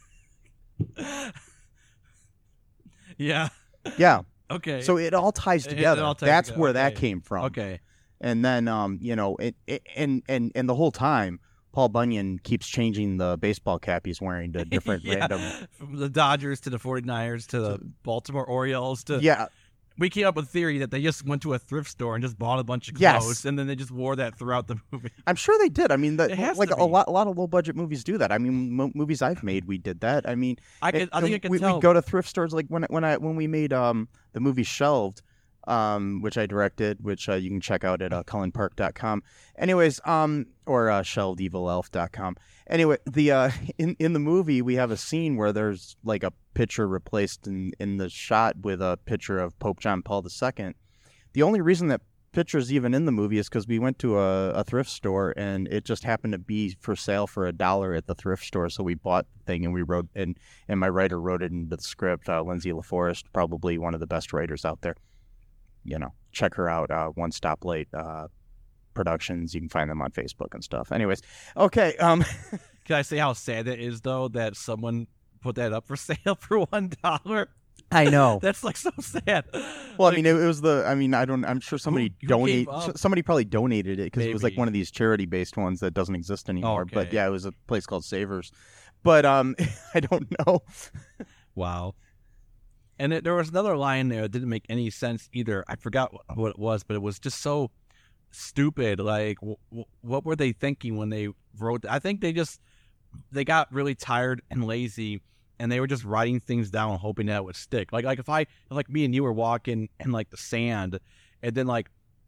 Yeah. Yeah. Okay. So it all ties together. It all ties That's together. where Okay. that came from. Okay. And then, um, you know, it, it and and and the whole time, Paul Bunyan keeps changing the baseball cap he's wearing to different yeah. random. From the Dodgers to the forty-niners to the Baltimore Orioles to Yeah. We came up with a theory that they just went to a thrift store and just bought a bunch of clothes, Yes. and then they just wore that throughout the movie. I'm sure they did. I mean, the, It has like to a be. lot, a lot of low budget movies do that. I mean, mo- movies I've made, we did that. I mean, I could, it- I think I can we, tell. We'd go to thrift stores like when when I when we made um the movie Shelved, um which I directed, which uh, you can check out at uh, cullen park dot com. Anyways, um or uh, shelved evil elf dot com. Anyway, the uh in in the movie we have a scene where there's like a picture replaced in in the shot with a picture of Pope John Paul the Second. The only reason that picture's even in the movie is because we went to a, a thrift store and it just happened to be for sale for a dollar at the thrift store. So we bought the thing and we wrote, and, and my writer wrote it into the script. Uh, Lindsay LaForest, probably one of the best writers out there. You know, check her out. Uh, One Stop Late uh, Productions. You can find them on Facebook and stuff. Anyways, okay. Um, Can I say how sad it is, though, that someone put that up for sale for one dollar? I know. That's like so sad. Well, Like, I mean, it, it was the. I mean, I don't. I'm sure somebody who donate. gave up? Somebody probably donated it because it was like Maybe. one of these charity-based ones that doesn't exist anymore. But Okay. yeah, it was a place called Savers. But um, I don't know. Wow. And it, there was another line there that didn't make any sense either. I forgot what, what it was, but it was just so stupid. Like, w- w- what were they thinking when they wrote? I think they just they got really tired and lazy, and they were just writing things down, hoping that it would stick. Like, like if I, like me and you were walking in like the sand, and then like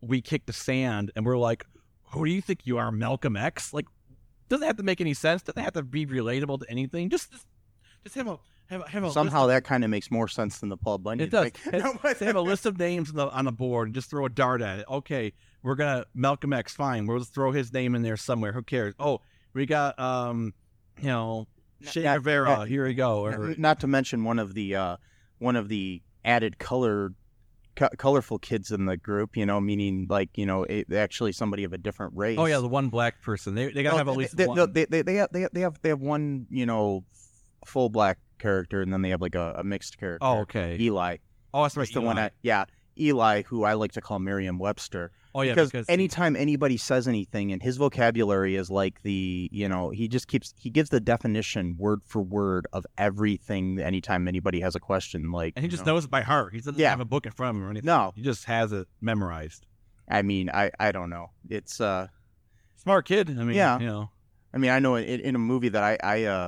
we kick the sand and we're like, who do you think you are, Malcolm X? Like, doesn't have to make any sense. Doesn't have to be relatable to anything. Just, just, just have a have a, have a Somehow list that kind of makes more sense than the Paul Bunyan. It does. thing. No, but- They have a list of names on the, on the board and just throw a dart at it. Okay, we're gonna Malcolm X. Fine, we'll just throw his name in there somewhere. Who cares? Oh, we got um, you know, Che Not- Guevara. not- Here we go. Or, N- Not to mention one of the uh, one of the added color, co- colorful kids in the group. You know, meaning like you know, a, actually somebody of a different race. oh yeah, the one black person. They they gotta Oh, have at least they, one. They, they, they, have, they, have, they have they have one you know, full black character, and then they have like a, a mixed character. oh okay. Eli. Oh, that's right. That's the one. I, yeah, Eli, who I like to call Merriam-Webster. oh yeah, because, because anytime anybody says anything, and his vocabulary is like the, you know, he just keeps, he gives the definition word for word of everything anytime anybody has a question. Like, and he you just know. knows it by heart. He doesn't Yeah. have a book in front of him or anything. No. He just has it memorized. I mean, I, I don't know. It's, uh, Smart kid. I mean, Yeah. you know. I mean, I know in, in a movie that I, I, uh,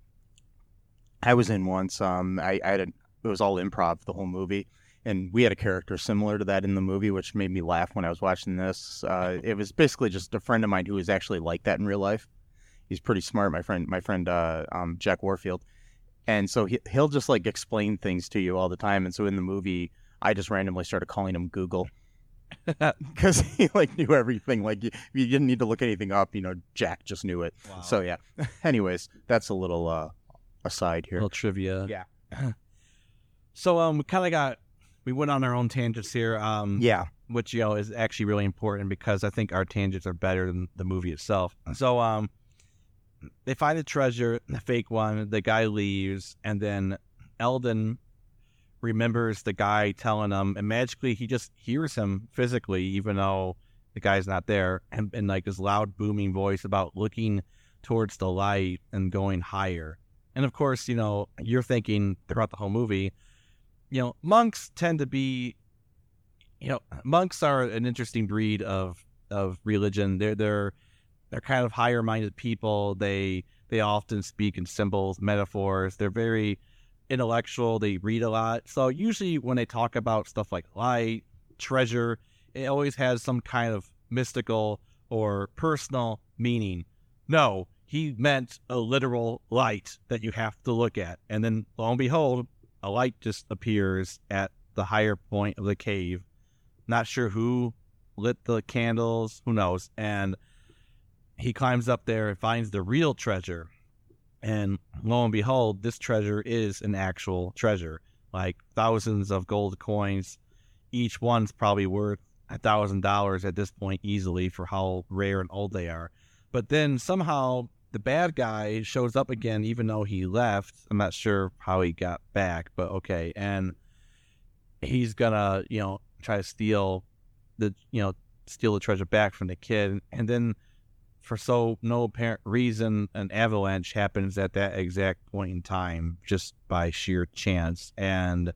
I was in once, um, I, I had a, it was all improv, the whole movie. And we had a character similar to that in the movie, which made me laugh when I was watching this. Uh, it was basically just a friend of mine who was actually like that in real life. He's pretty smart, my friend, my friend uh, um, Jack Warfield. And so he, he'll just like explain things to you all the time. And so in the movie, I just randomly started calling him Google because he like knew everything. Like you, you didn't need to look anything up. You know, Jack just knew it. Wow. So yeah. Anyways, that's a little uh, aside here. little trivia. Yeah. So um, we kind of got we went on our own tangents here. Um, Yeah. which you know is actually really important because I think our tangents are better than the movie itself. So um, they find the treasure, the fake one. The guy leaves, and then Eldon remembers the guy telling him, and magically he just hears him physically, even though the guy's not there, and, and like this loud booming voice about looking towards the light and going higher. And of course, you know, you're thinking throughout the whole movie, you know, monks tend to be, you know, monks are an interesting breed of of religion. They're they're they're kind of higher minded people. They they often speak in symbols, metaphors. They're very intellectual. They read a lot. So usually when they talk about stuff like light, treasure, it always has some kind of mystical or personal meaning. No, he meant a literal light that you have to look at. And then lo and behold, a light just appears at the higher point of the cave. Not sure who lit the candles, who knows. And he climbs up there and finds the real treasure. And lo and behold, this treasure is an actual treasure. Like thousands of gold coins. Each one's probably worth a thousand dollars at this point easily for how rare and old they are. But then somehow the bad guy shows up again, even though he left. I'm not sure how he got back, but okay. And he's gonna, you know, try to steal the, you know, steal the treasure back from the kid. And then for so no apparent reason, an avalanche happens at that exact point in time, just by sheer chance. And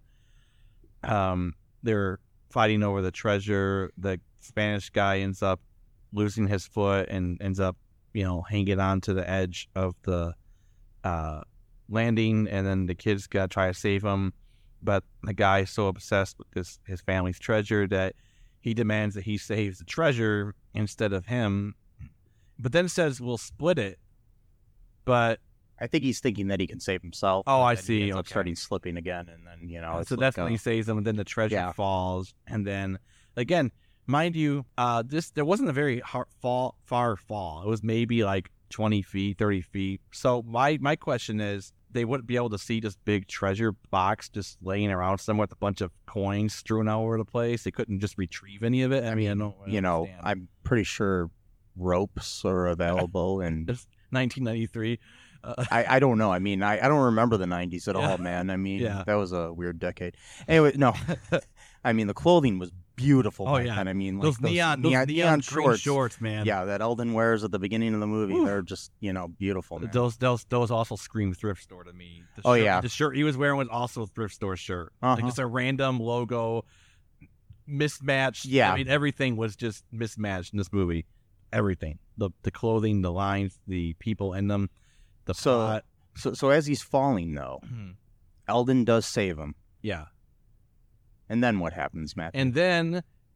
um, they're fighting over the treasure. The Spanish guy ends up losing his foot and ends up, you know, hanging on to the edge of the uh, landing, and then the kids gotta try to save him. But the guy's so obsessed with this his family's treasure that he demands that he saves the treasure instead of him. But then says we'll split it. But I think he's thinking that he can save himself. Oh, but I then he see. ends up Okay. starting slipping again, and then you know. It's so like, that's when uh, he saves them, and then the treasure Yeah. falls, and then again, mind you, uh, this there wasn't a very hard fall, far fall. It was maybe like twenty feet, thirty feet. So my my question is, they wouldn't be able to see this big treasure box just laying around somewhere with a bunch of coins strewn all over the place. They couldn't just retrieve any of it. I mean, I don't you know, understand. I'm pretty sure ropes are available, and It's nineteen ninety-three. Uh, I, I don't know. I mean, I, I don't remember the nineties at Yeah. all, man. I mean, Yeah. that was a weird decade. Anyway, no. I mean, the clothing was beautiful. Oh, back yeah. then. I mean, like those, neon, those neon, neon green shorts. shorts, man. Yeah, that Eldon wears at the beginning of the movie. Oof. They're just, you know, beautiful. Man. Those those those also scream thrift store to me. The Oh, shirt, yeah. the shirt he was wearing was also a thrift store shirt. Uh-huh. Like just a random logo, mismatched. Yeah. I mean everything was just mismatched in this movie. Everything, the the clothing, the lines, the people in them, the So- plot. So, so as he's falling, though, Eldon does save him. Yeah, And then what happens, Matt? and then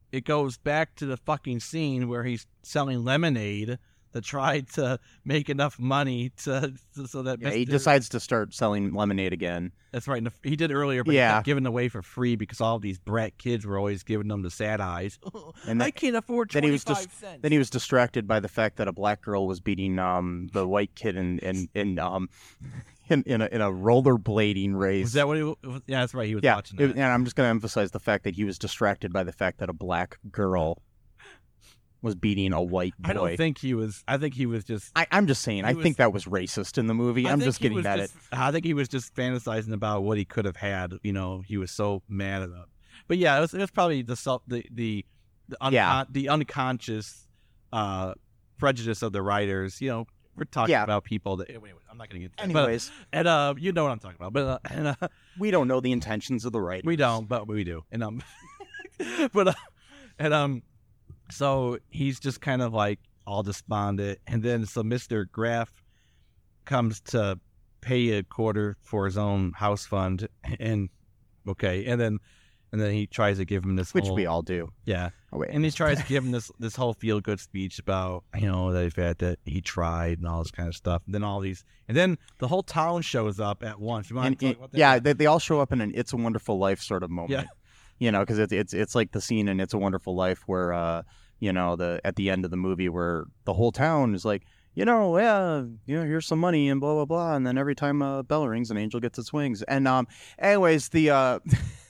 it goes back to the fucking scene where he's selling lemonade to try to make enough money to, to so that Yeah, he Mister decides to start selling lemonade again. That's right. He did earlier, but Yeah. he kept giving away for free because all these brat kids were always giving them the sad eyes. And I then- can't afford then he was twenty-five dis- cents. Then he was distracted by the fact that a black girl was beating um the white kid in in, in um in in a, in a rollerblading race. Was that what he was? Yeah, that's right. He was yeah, watching it- that. and I'm just going to emphasize the fact that he was distracted by the fact that a black girl was beating a white boy. I don't think he was. I think he was just. I, I'm just saying. He I was- think that was racist in the movie. I I'm think just he getting was at just- it. I think he was just fantasizing about what he could have had. You know, he was so mad about. But yeah, it was, it was probably the self, the the the, uncon- Yeah. the unconscious uh, prejudice of the writers. You know, we're talking Yeah. about people that. Anyway, I'm not going to get. To that. But- Anyways, and uh, you know what I'm talking about. But uh, and, uh, we don't know the intentions of the writers. we don't, but we do. And um, but uh, and um, so he's just kind of like all despondent, and then so Mister Graff comes to pay a quarter for his own house fund, and okay, and then and then he tries to give him this Which whole, we all do. yeah, Oh, wait. and he tries to give him this this whole feel good speech about you know that fact that he tried and all this kind of stuff, and then all these, and then the whole town shows up at once. You want And to talk it- about that? yeah, they, they all show up in an "It's a Wonderful Life" sort of moment. Yeah. You know, because it's it's it's like the scene in "It's a Wonderful Life" where uh, you know, the at the end of the movie where the whole town is like, you know, yeah, you know, here's some money and blah blah blah, and then every time a bell rings, an angel gets its wings. And um, anyways, the uh,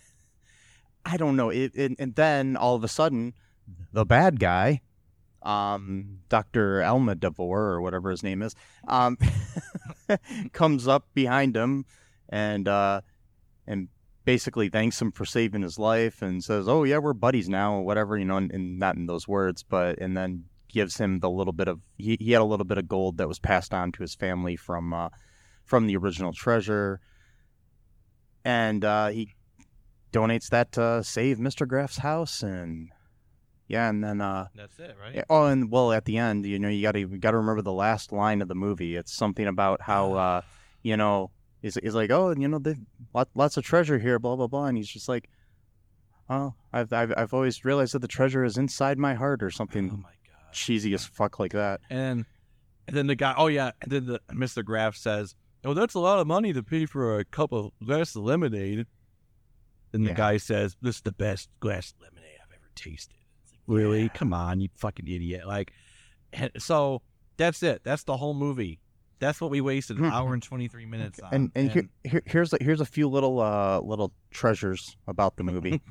I don't know, it, it and then all of a sudden, the bad guy, um, Doctor Almodovar or whatever his name is, um, comes up behind him and uh, and basically thanks him for saving his life and says, "Oh yeah, we're buddies now," or whatever, you know, and, and not in those words, but and then gives him the little bit of he, he had a little bit of gold that was passed on to his family from uh, from the original treasure, and uh, he donates that to save Mister Graff's house, and yeah, and then uh, That's it, right? yeah, oh, and well, at the end, you know, you got to you got to remember the last line of the movie. It's something about how, uh, you know, is is like, oh, you know, the lot, lots of treasure here, blah blah blah, and he's just like, oh, I've I've I've always realized that the treasure is inside my heart, or something Oh my god. cheesy as fuck like that. And and then the guy, oh yeah, and then the Mister Graff says, "Oh, that's a lot of money to pay for a cup of glass of lemonade." And the Yeah. guy says, "This is the best glass of lemonade I've ever tasted." It's like, really? Come on, you fucking idiot! Like, and so that's it. That's the whole movie. That's what we wasted an Hmm. hour and twenty three minutes on. And and, Here, here, here's a, here's a few little uh little treasures about the movie.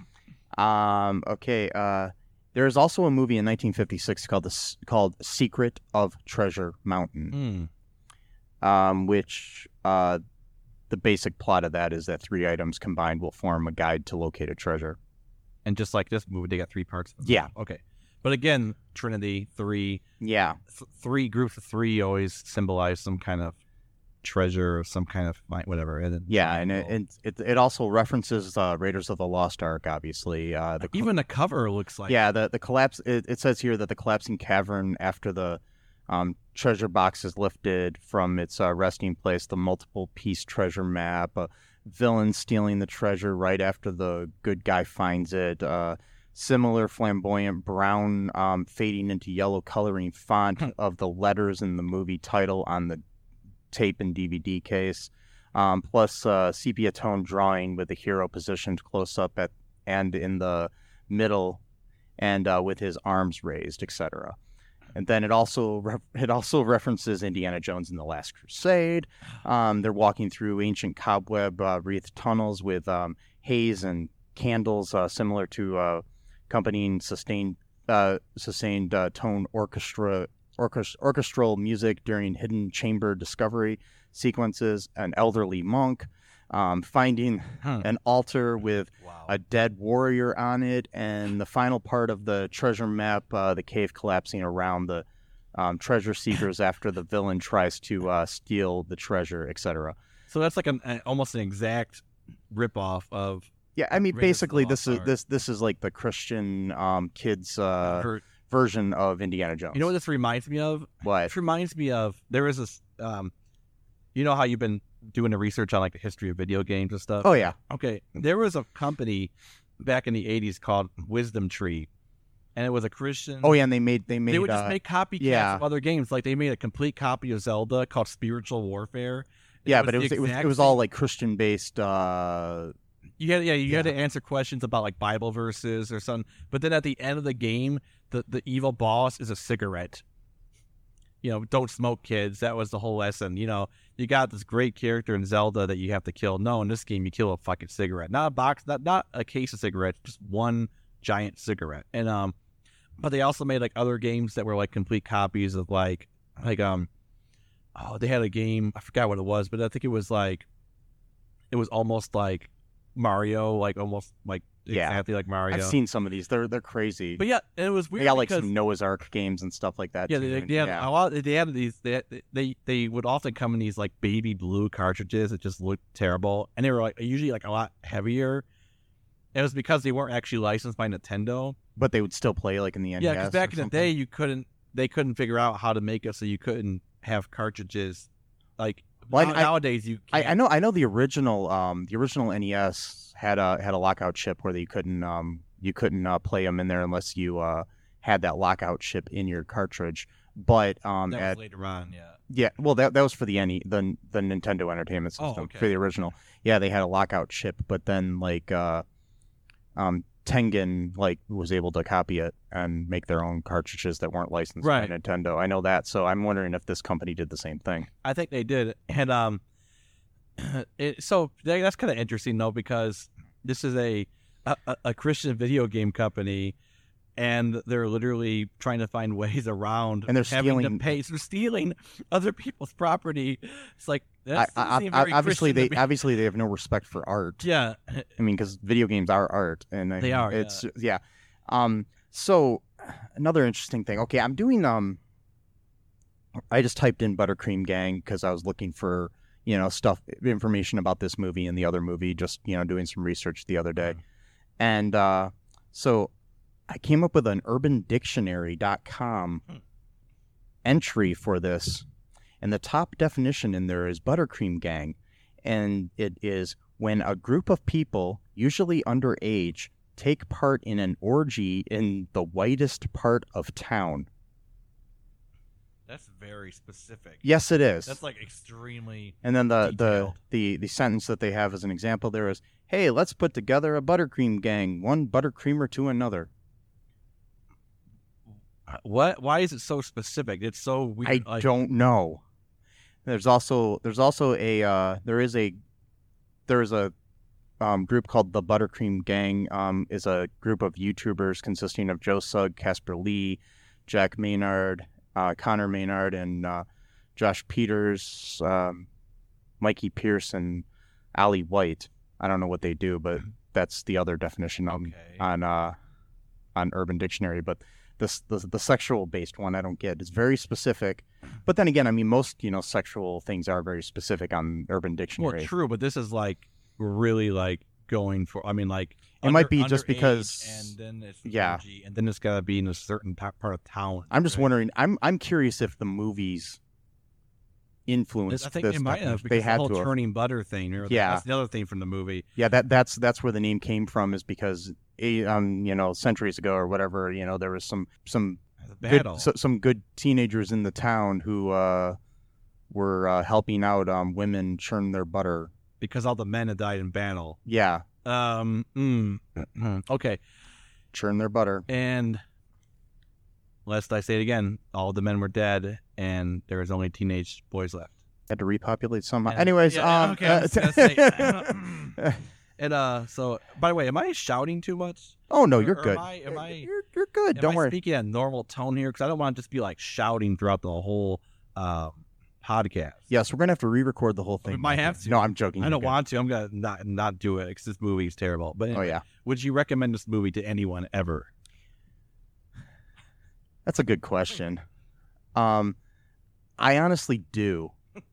um, okay, uh, there is also a movie in nineteen fifty-six called the S- called Secret of Treasure Mountain. Hmm. um, which uh, the basic plot of that is that three items combined will form a guide to locate a treasure. And just like this movie, they got three parts. Yeah. Okay. But again, Trinity, three, Yeah, th- three groups of three always symbolize some kind of treasure or some kind of whatever. And then yeah, and it it, it, it also references uh, Raiders of the Lost Ark, obviously. Uh, the col- even the cover looks like yeah, the the collapse. It, it says here that the collapsing cavern after the um, treasure box is lifted from its uh, resting place, the multiple piece treasure map, a villain stealing the treasure right after the good guy finds it. Uh, Similar flamboyant brown um, fading into yellow coloring font of the letters in the movie title on the tape and D V D case, um, plus uh, sepia tone drawing with the hero positioned close up at and in the middle, and uh, with his arms raised, et cetera. And then it also re- it also references Indiana Jones and the Last Crusade. Um, they're walking through ancient cobweb uh, wreathed tunnels with um, haze and candles, uh, similar to uh, accompanying sustained uh, sustained uh, tone orchestra orchest- orchestral music during hidden chamber discovery sequences. An elderly monk um, finding Huh. an altar with Wow. a dead warrior on it, and the final part of the treasure map, uh, the cave collapsing around the um, treasure seekers after the villain tries to uh, steal the treasure, et cetera. So that's like an, an almost an exact ripoff of Yeah, I mean, Raiders of the basically, Lost this is Ark. this this is like the Christian um, kids uh, her- version of Indiana Jones. you know what this reminds me of? What? It reminds me of there is this um you know how you've been doing the research on like the history of video games and stuff? Oh yeah, Okay. There was a company back in the eighties called Wisdom Tree. and it was a Christian. Oh yeah, and they made they made they would uh, just make copycats yeah. of other games. Like they made a complete copy of Zelda called Spiritual Warfare. Yeah, it but it was it was, it was all like Christian based. Uh, you had yeah you yeah. had to answer questions about like Bible verses or something. But then at the end of the game, the the evil boss is a cigarette. You know, don't smoke, kids. That was the whole lesson. You know, you got this great character in Zelda that you have to kill. No, in this game, you kill a fucking cigarette, not a box, not not a case of cigarettes, just one giant cigarette. And um, but they also made like other games that were like complete copies of like like um, oh, they had a game, I forgot what it was, but I think it was like, it was almost like Mario, like almost like Yeah. exactly like Mario. I've seen some of these. They're they're crazy. But yeah, it was weird. They got like because, some Noah's Ark games and stuff like that. Yeah, too. they, they had yeah. a lot. They had these. They, they they would often come in these like baby blue cartridges that just looked terrible, and they were like usually like a lot heavier. It was because they weren't actually licensed by Nintendo. But they would still play like in the N E S. Yeah, because back or in the something. day, you couldn't. They couldn't figure out how to make it so you couldn't have cartridges. Like Well, now, I- nowadays, you. I, Can't. I know I know the original um the original N E S had a had a lockout chip where you couldn't um you couldn't uh, play them in there unless you uh had that lockout chip in your cartridge. But um That at was later on, yeah. yeah well that that was for the N E the the Nintendo Entertainment Oh, System okay. for the original. Yeah, they had a lockout chip, but then like uh um Tengen like was able to copy it and make their own cartridges that weren't licensed Right. by Nintendo. I know that, so I'm wondering if this company did the same thing. I think they did, and um, it, so that- that's kind of interesting though because this is a, a a Christian video game company, and they're literally trying to find ways around And they're having stealing- to pay. So they're stealing other people's property. It's like that's I, doesn't seem I, very I, obviously Christian to they me. obviously they have no respect for art. yeah, I mean, because video games are art, and I They mean, are, It's yeah. Um. So another interesting thing. Okay, I'm doing um. I just typed in Buttercream Gang because I was looking for you know stuff information about this movie and the other movie. Just you know doing some research the other day, and uh, so I came up with an urban dictionary dot com Hmm. entry for this, and the top definition in there is Buttercream Gang, and it is when a group of people, usually underage, take part in an orgy in the whitest part of town. that's very specific. Yes, it is. That's like extremely. And then the, the detailed. the the sentence that they have as an example there is, "Hey, let's put together a buttercream gang, one buttercreamer to another." What? Why is it so specific? It's so weird. I like, don't know. There's also there's also a uh, there is a there is a um, group called the Buttercream Gang. Um, is a group of YouTubers consisting of Joe Sugg, Casper Lee, Jack Maynard, uh, Connor Maynard, and uh, Josh Peters, um, Mikey Pierce, and Ali White. I don't know what they do, but that's the other definition on Okay. on uh, on Urban Dictionary. But this the the sexual based one I don't get. It's very specific. But then again, I mean, most you know sexual things are very specific on Urban Well, Dictionary. true, but this is like really like going for. I mean, like It might be just underage, because- and then it's yeah. orgy, and then it's got to be in a certain pa- part of town. I'm just right? wondering. I'm I'm curious if the movies influenced I think this. they might definition. have because They had the whole to. have. turning butter thing. Or Yeah. that's the other thing from the movie. Yeah, that that's that's where the name came from. Is because eh, um you know centuries ago or whatever you know there was some some The good, battle. so, some good teenagers in the town who uh were uh, helping out um women churn their butter. because all the men had died in battle. Yeah, Um. mm, okay. churn their butter. And lest I say it again, all the men were dead, and there was only teenage boys left. Had to repopulate somehow. And- Anyways, yeah, um, okay, I was gonna say- And uh, so by the way, am I shouting too much? oh no, Or- you're or good. Am I? Am I? You're you're good. Am Don't I worry. speaking at normal tone here? Because I don't want to just be like shouting throughout the whole um, podcast. Yes, we're gonna have to re-record the whole thing. We might have to. No, I'm joking. I You're don't good. want to. I'm gonna not not do it because this movie is terrible. But Oh anyway, yeah, would you recommend this movie to anyone ever? that's a good question. Um, I honestly do.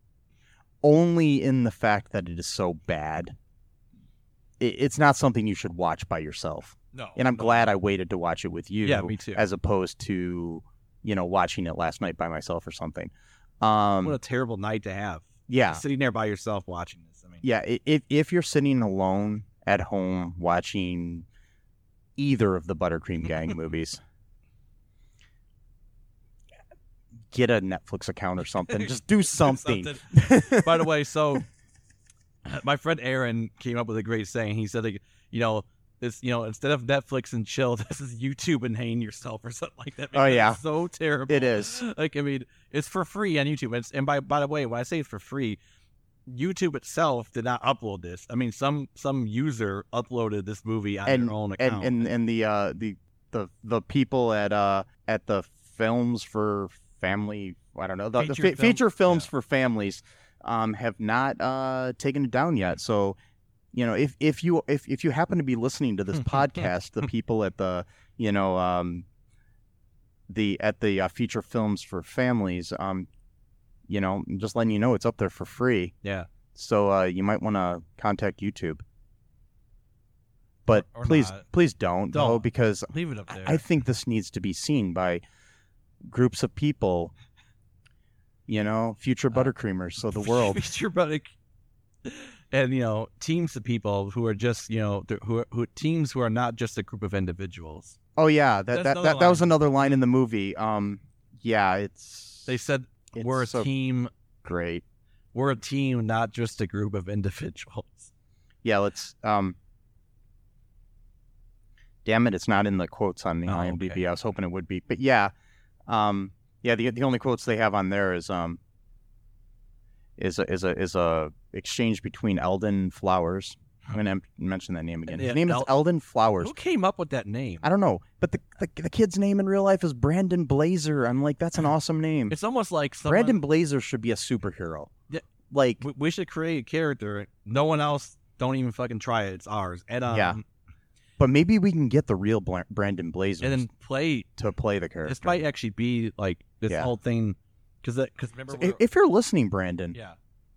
Only in the fact that it is so bad. It, it's not something you should watch by yourself. No. And I'm no. glad I waited to watch it with you. Yeah, me too. As opposed to, you know, watching it last night by myself or something. Um, What a terrible night to have. yeah, Sitting there by yourself watching this. I mean, yeah. i- If if you're sitting alone at home watching either of the Buttercream Gang movies, get a Netflix account or something. Just do something. something. By the way, so my friend Aaron came up with a great saying. He said, like, you know, this, you know, instead of Netflix and chill, this is YouTube and hang yourself or something like that. Oh, yeah. It's so terrible. It is. Like, I mean, it's for free on YouTube. It's, and by by the way, when I say it's for free, YouTube itself did not upload this. I mean, some some user uploaded this movie on and, their own account. And and, and the uh the the the people at uh at the Films for Family, I don't know, the feature, the fi- film? feature films yeah. for families um have not uh taken it down yet. So, you know, if if you if if you happen to be listening to this podcast, the people at the, you know, um the at the uh, feature films for families, um you know, I'm just letting you know it's up there for free. Yeah. So uh, you might want to contact YouTube. But or, or please, not. please don't, don't. though, because leave it up there. I, I think this needs to be seen by groups of people. You know, future buttercreamers, so the world. Future butter, and you know, teams of people who are just, you know, who are, who teams who are not just a group of individuals. Oh yeah, that That's that that, that was another line in the movie. Um, yeah, it's. They said. It's We're a so team. Great. We're a team, not just a group of individuals. Yeah, let's. Um. Damn it! It's not in the quotes on the Oh, IMDb. okay. I was hoping it would be, but yeah, um, yeah. The the only quotes they have on there is um. Is a is a is a exchange between Eldon Flowers. I'm gonna mention that name again. His Yeah, name is El- Eldon Flowers. Who came up with that name? I don't know, but the, the the kid's name in real life is Brandon Blazer. I'm like, that's an awesome name. It's almost like someone, Brandon Blazer should be a superhero. Yeah. Like, we, we should create a character. No one else. Don't even fucking try it. It's ours. And um, Yeah. but maybe we can get the real Bla- Brandon Blazer and then play. to play the character. This might actually be like this Yeah. whole thing, because because remember So we're- if, if you're listening, Brandon, yeah.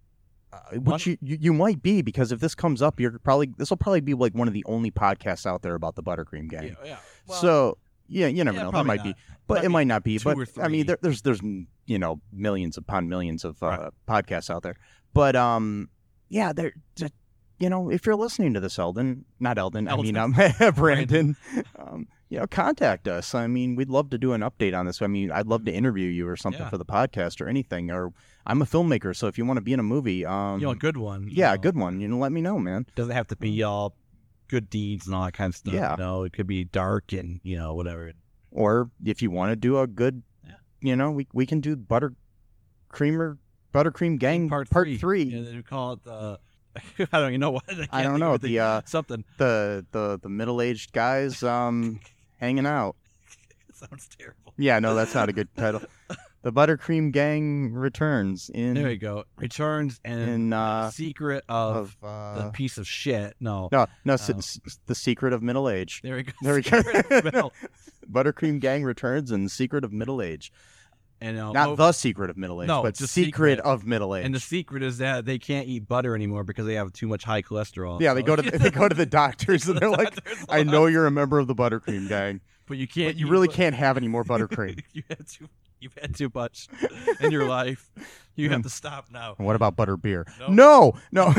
uh, which you, you you might be, because if this comes up, you're probably this will probably be like one of the only podcasts out there about the Buttercream Gang. Yeah, yeah. Well, so yeah, you never yeah, know. That probably might not. be, but Might it be might not be. two But or I mean, three. there, there's there's you know millions upon millions of uh, Right. podcasts out there. But um, yeah, there. You know, if you're listening to this, Eldon, not Eldon, Eldon. I mean, um, Brandon, um, you know, contact us. I mean, we'd love to do an update on this. I mean, I'd love to interview you or something Yeah. for the podcast or anything. Or I'm a filmmaker, so if you want to be in a movie, um, you know, a good one. you yeah, a know. good one. You know, let me know, man. Doesn't have to be all good deeds and all that kind of stuff. Yeah. You know, it could be dark and, you know, whatever. Or if you want to do a good, Yeah. you know, we we can do butter creamer buttercream gang part, part three. three. Yeah, they call it the. I don't even know what. I, can't I don't think know of the uh, something. the the the middle aged guys um hanging out. Sounds terrible. Yeah, no, that's not a good title. The Buttercream Gang returns in There you go. Returns and in uh secret of, of uh the piece of shit. No. no no s- um, s- the secret of middle age. There we go. There we go. Secret of middle- Buttercream Gang returns and secret of middle age. and uh, Not oh, the secret of middle age, No, but just secret, secret. of middle age. and the secret is that they can't eat butter anymore because they have too much high cholesterol. yeah, they So- go to the, they go to the doctors and they're like, Doctors I a know lot, you're a member of the Buttercream Gang, but you can't. but you eat really bu- can't have any more buttercream. you had too. You've had too much in your life. You have to stop now. And what about butter beer? No. No, no.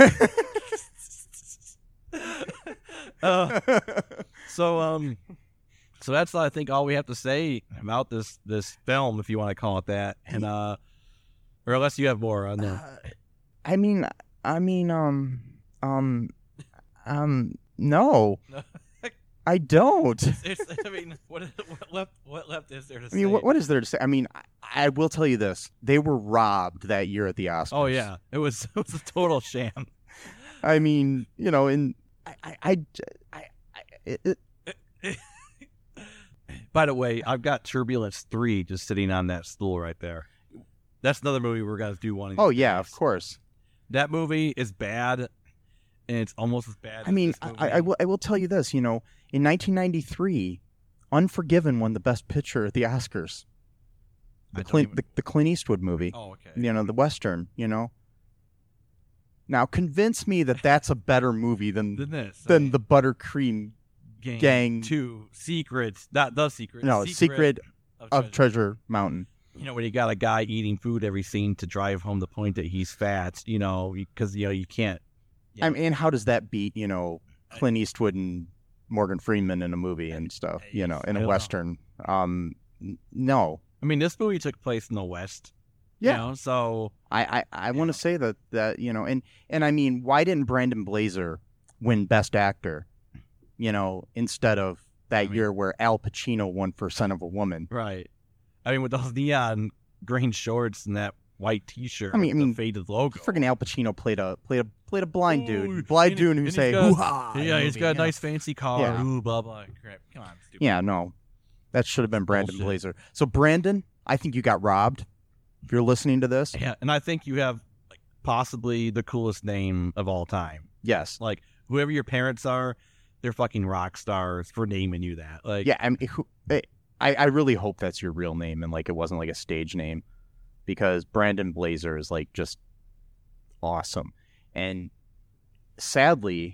uh, so um, so that's I think all we have to say about this this film, if you want to call it that, and uh, or unless you have more on there. Uh, I mean, I mean, um, um, um, no, No. I don't. It's, I mean, what, what left? What left is there to I say? mean, what, what is there to say? I mean, I, I will tell you this: they were robbed that year at the Oscars. Oh yeah, it was it was a total sham. I mean, you know, and I, I, I, I, I it, it, By the way, I've got Turbulence three just sitting on that stool right there. That's another movie we're gonna do one. Of oh these yeah, days. of course. That movie is bad, and it's almost as bad. I mean, as this movie. I, I will, I will tell you this. You know, in nineteen ninety-three, Unforgiven won the Best Picture at the Oscars. I The don't Clint, even- the, the Clint Eastwood movie. Oh, okay. You know, the Western. You know. Now, convince me that that's a better movie than Than this, I than mean, the Buttercream gang, Gang. two secrets, not the secret. no Secret of, of Treasure Mountain. You know, when you got a guy eating food every scene to drive home the point that he's fat. You know, because you know you can't. Yeah. I mean, and how does that beat, you know, Clint Eastwood and Morgan Freeman in a movie and stuff, you know, in I a don't Western? Um, n- no, I mean, this movie took place in the West. Yeah. You know, so I, I, I want to say that, that, you know, and, and I mean, why didn't Brandon Blazer win Best Actor, you know, instead of that I mean, year where Al Pacino won for Son of a Woman? right. I mean, with those neon green shorts and that white T-shirt, I mean, with I mean, the faded logo. Friggin' Al Pacino played a played a played a blind Ooh, dude, blind and- dude who and say, he's got- hoo-ha. in Yeah, the he's movie, got a you know? nice fancy car. Yeah. Ooh, blah blah. Crap. Come on, stupid. Yeah, no, that should have been Brandon Bullshit. Blazer. So Brandon, I think you got robbed. If you're listening to this, Yeah, and I think you have like possibly the coolest name of all time. yes, Like whoever your parents are, they're fucking rock stars for naming you that. Like, yeah. I mean, who, I I really hope that's your real name and like it wasn't like a stage name, because Brandon Blazer is like just awesome. And sadly,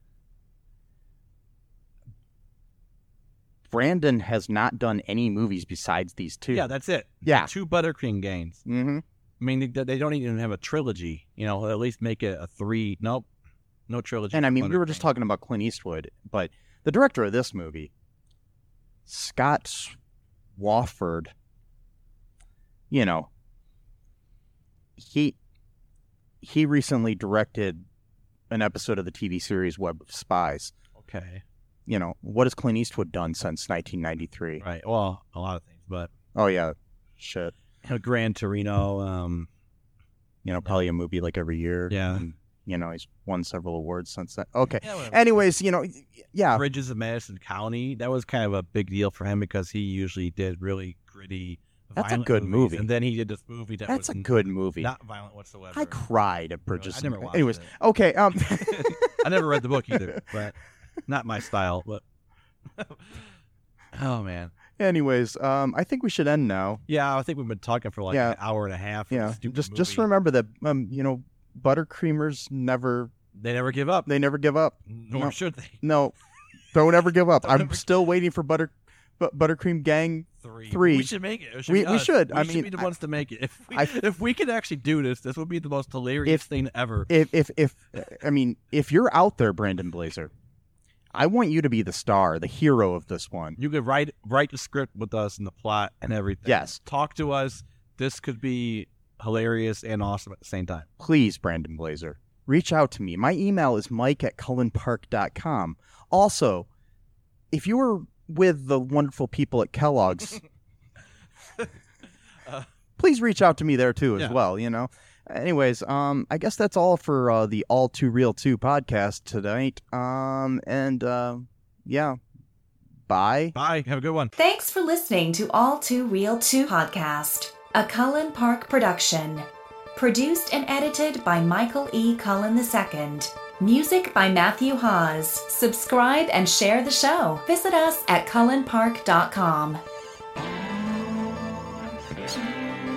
Brandon has not done any movies besides these two. yeah, that's it. Yeah. Two Buttercream games. Mm-hmm. I mean, they, they don't even have a trilogy. You know, at least make it a three. Nope, no trilogy. And I for mean, we were just Buttercream. talking about Clint Eastwood, but the director of this movie, Scott Wofford, you know, he he recently directed an episode of the T V series Web of Spies. Okay, You know, what has Clint Eastwood done since nineteen ninety-three? right. Well, a lot of things, but Oh, yeah. Shit. you know, Gran Torino. Um, You know, probably a movie like every year. Yeah. And, you know, he's won several awards since then. Okay. yeah, whatever. Anyways, you know, yeah. Bridges of Madison County. That was kind of a big deal for him because he usually did really gritty. That's a violent good movies, movie. And then he did this movie that That's was a good movie. not violent whatsoever. I cried at Bridges. I never watched Anyways, it. okay. Um, I never read the book either, but not my style. But oh man, anyways, um, I think we should end now. yeah, I think we've been talking for like Yeah. an hour and a half. for Yeah. this stupid Just just movie. remember that um, you know, buttercreamers never they never give up. they never give up. Nor no. should they. No, don't ever give up. Don't I'm ever- still waiting for butter, bu- buttercream gang. Three. Three. We should make it. It should We- be we us. should. We I should mean, be the I- ones to make it. If we I- if we could actually do this, this would be the most hilarious If- thing ever. If if if I mean, if you're out there, Brandon Blazer, I want you to be the star, the hero of this one. You could write write the script with us and the plot and everything. Yes. Talk to us. This could be hilarious and awesome at the same time. Please, Brandon Blazer, reach out to me. My email is mike at cullen park dot com. Also, if you were with the wonderful people at Kellogg's, Uh, please reach out to me there too as Yeah. well, you know. Anyways, um I guess that's all for uh, the All Too Real two podcast tonight. Um and uh yeah. Bye. Bye. Have a good one. Thanks for listening to All Too Real two podcast, a Cullen Park production. Produced and edited by Michael E. Cullen the second. Music by Matthew Hawes. Subscribe and share the show. Visit us at cullen park dot com.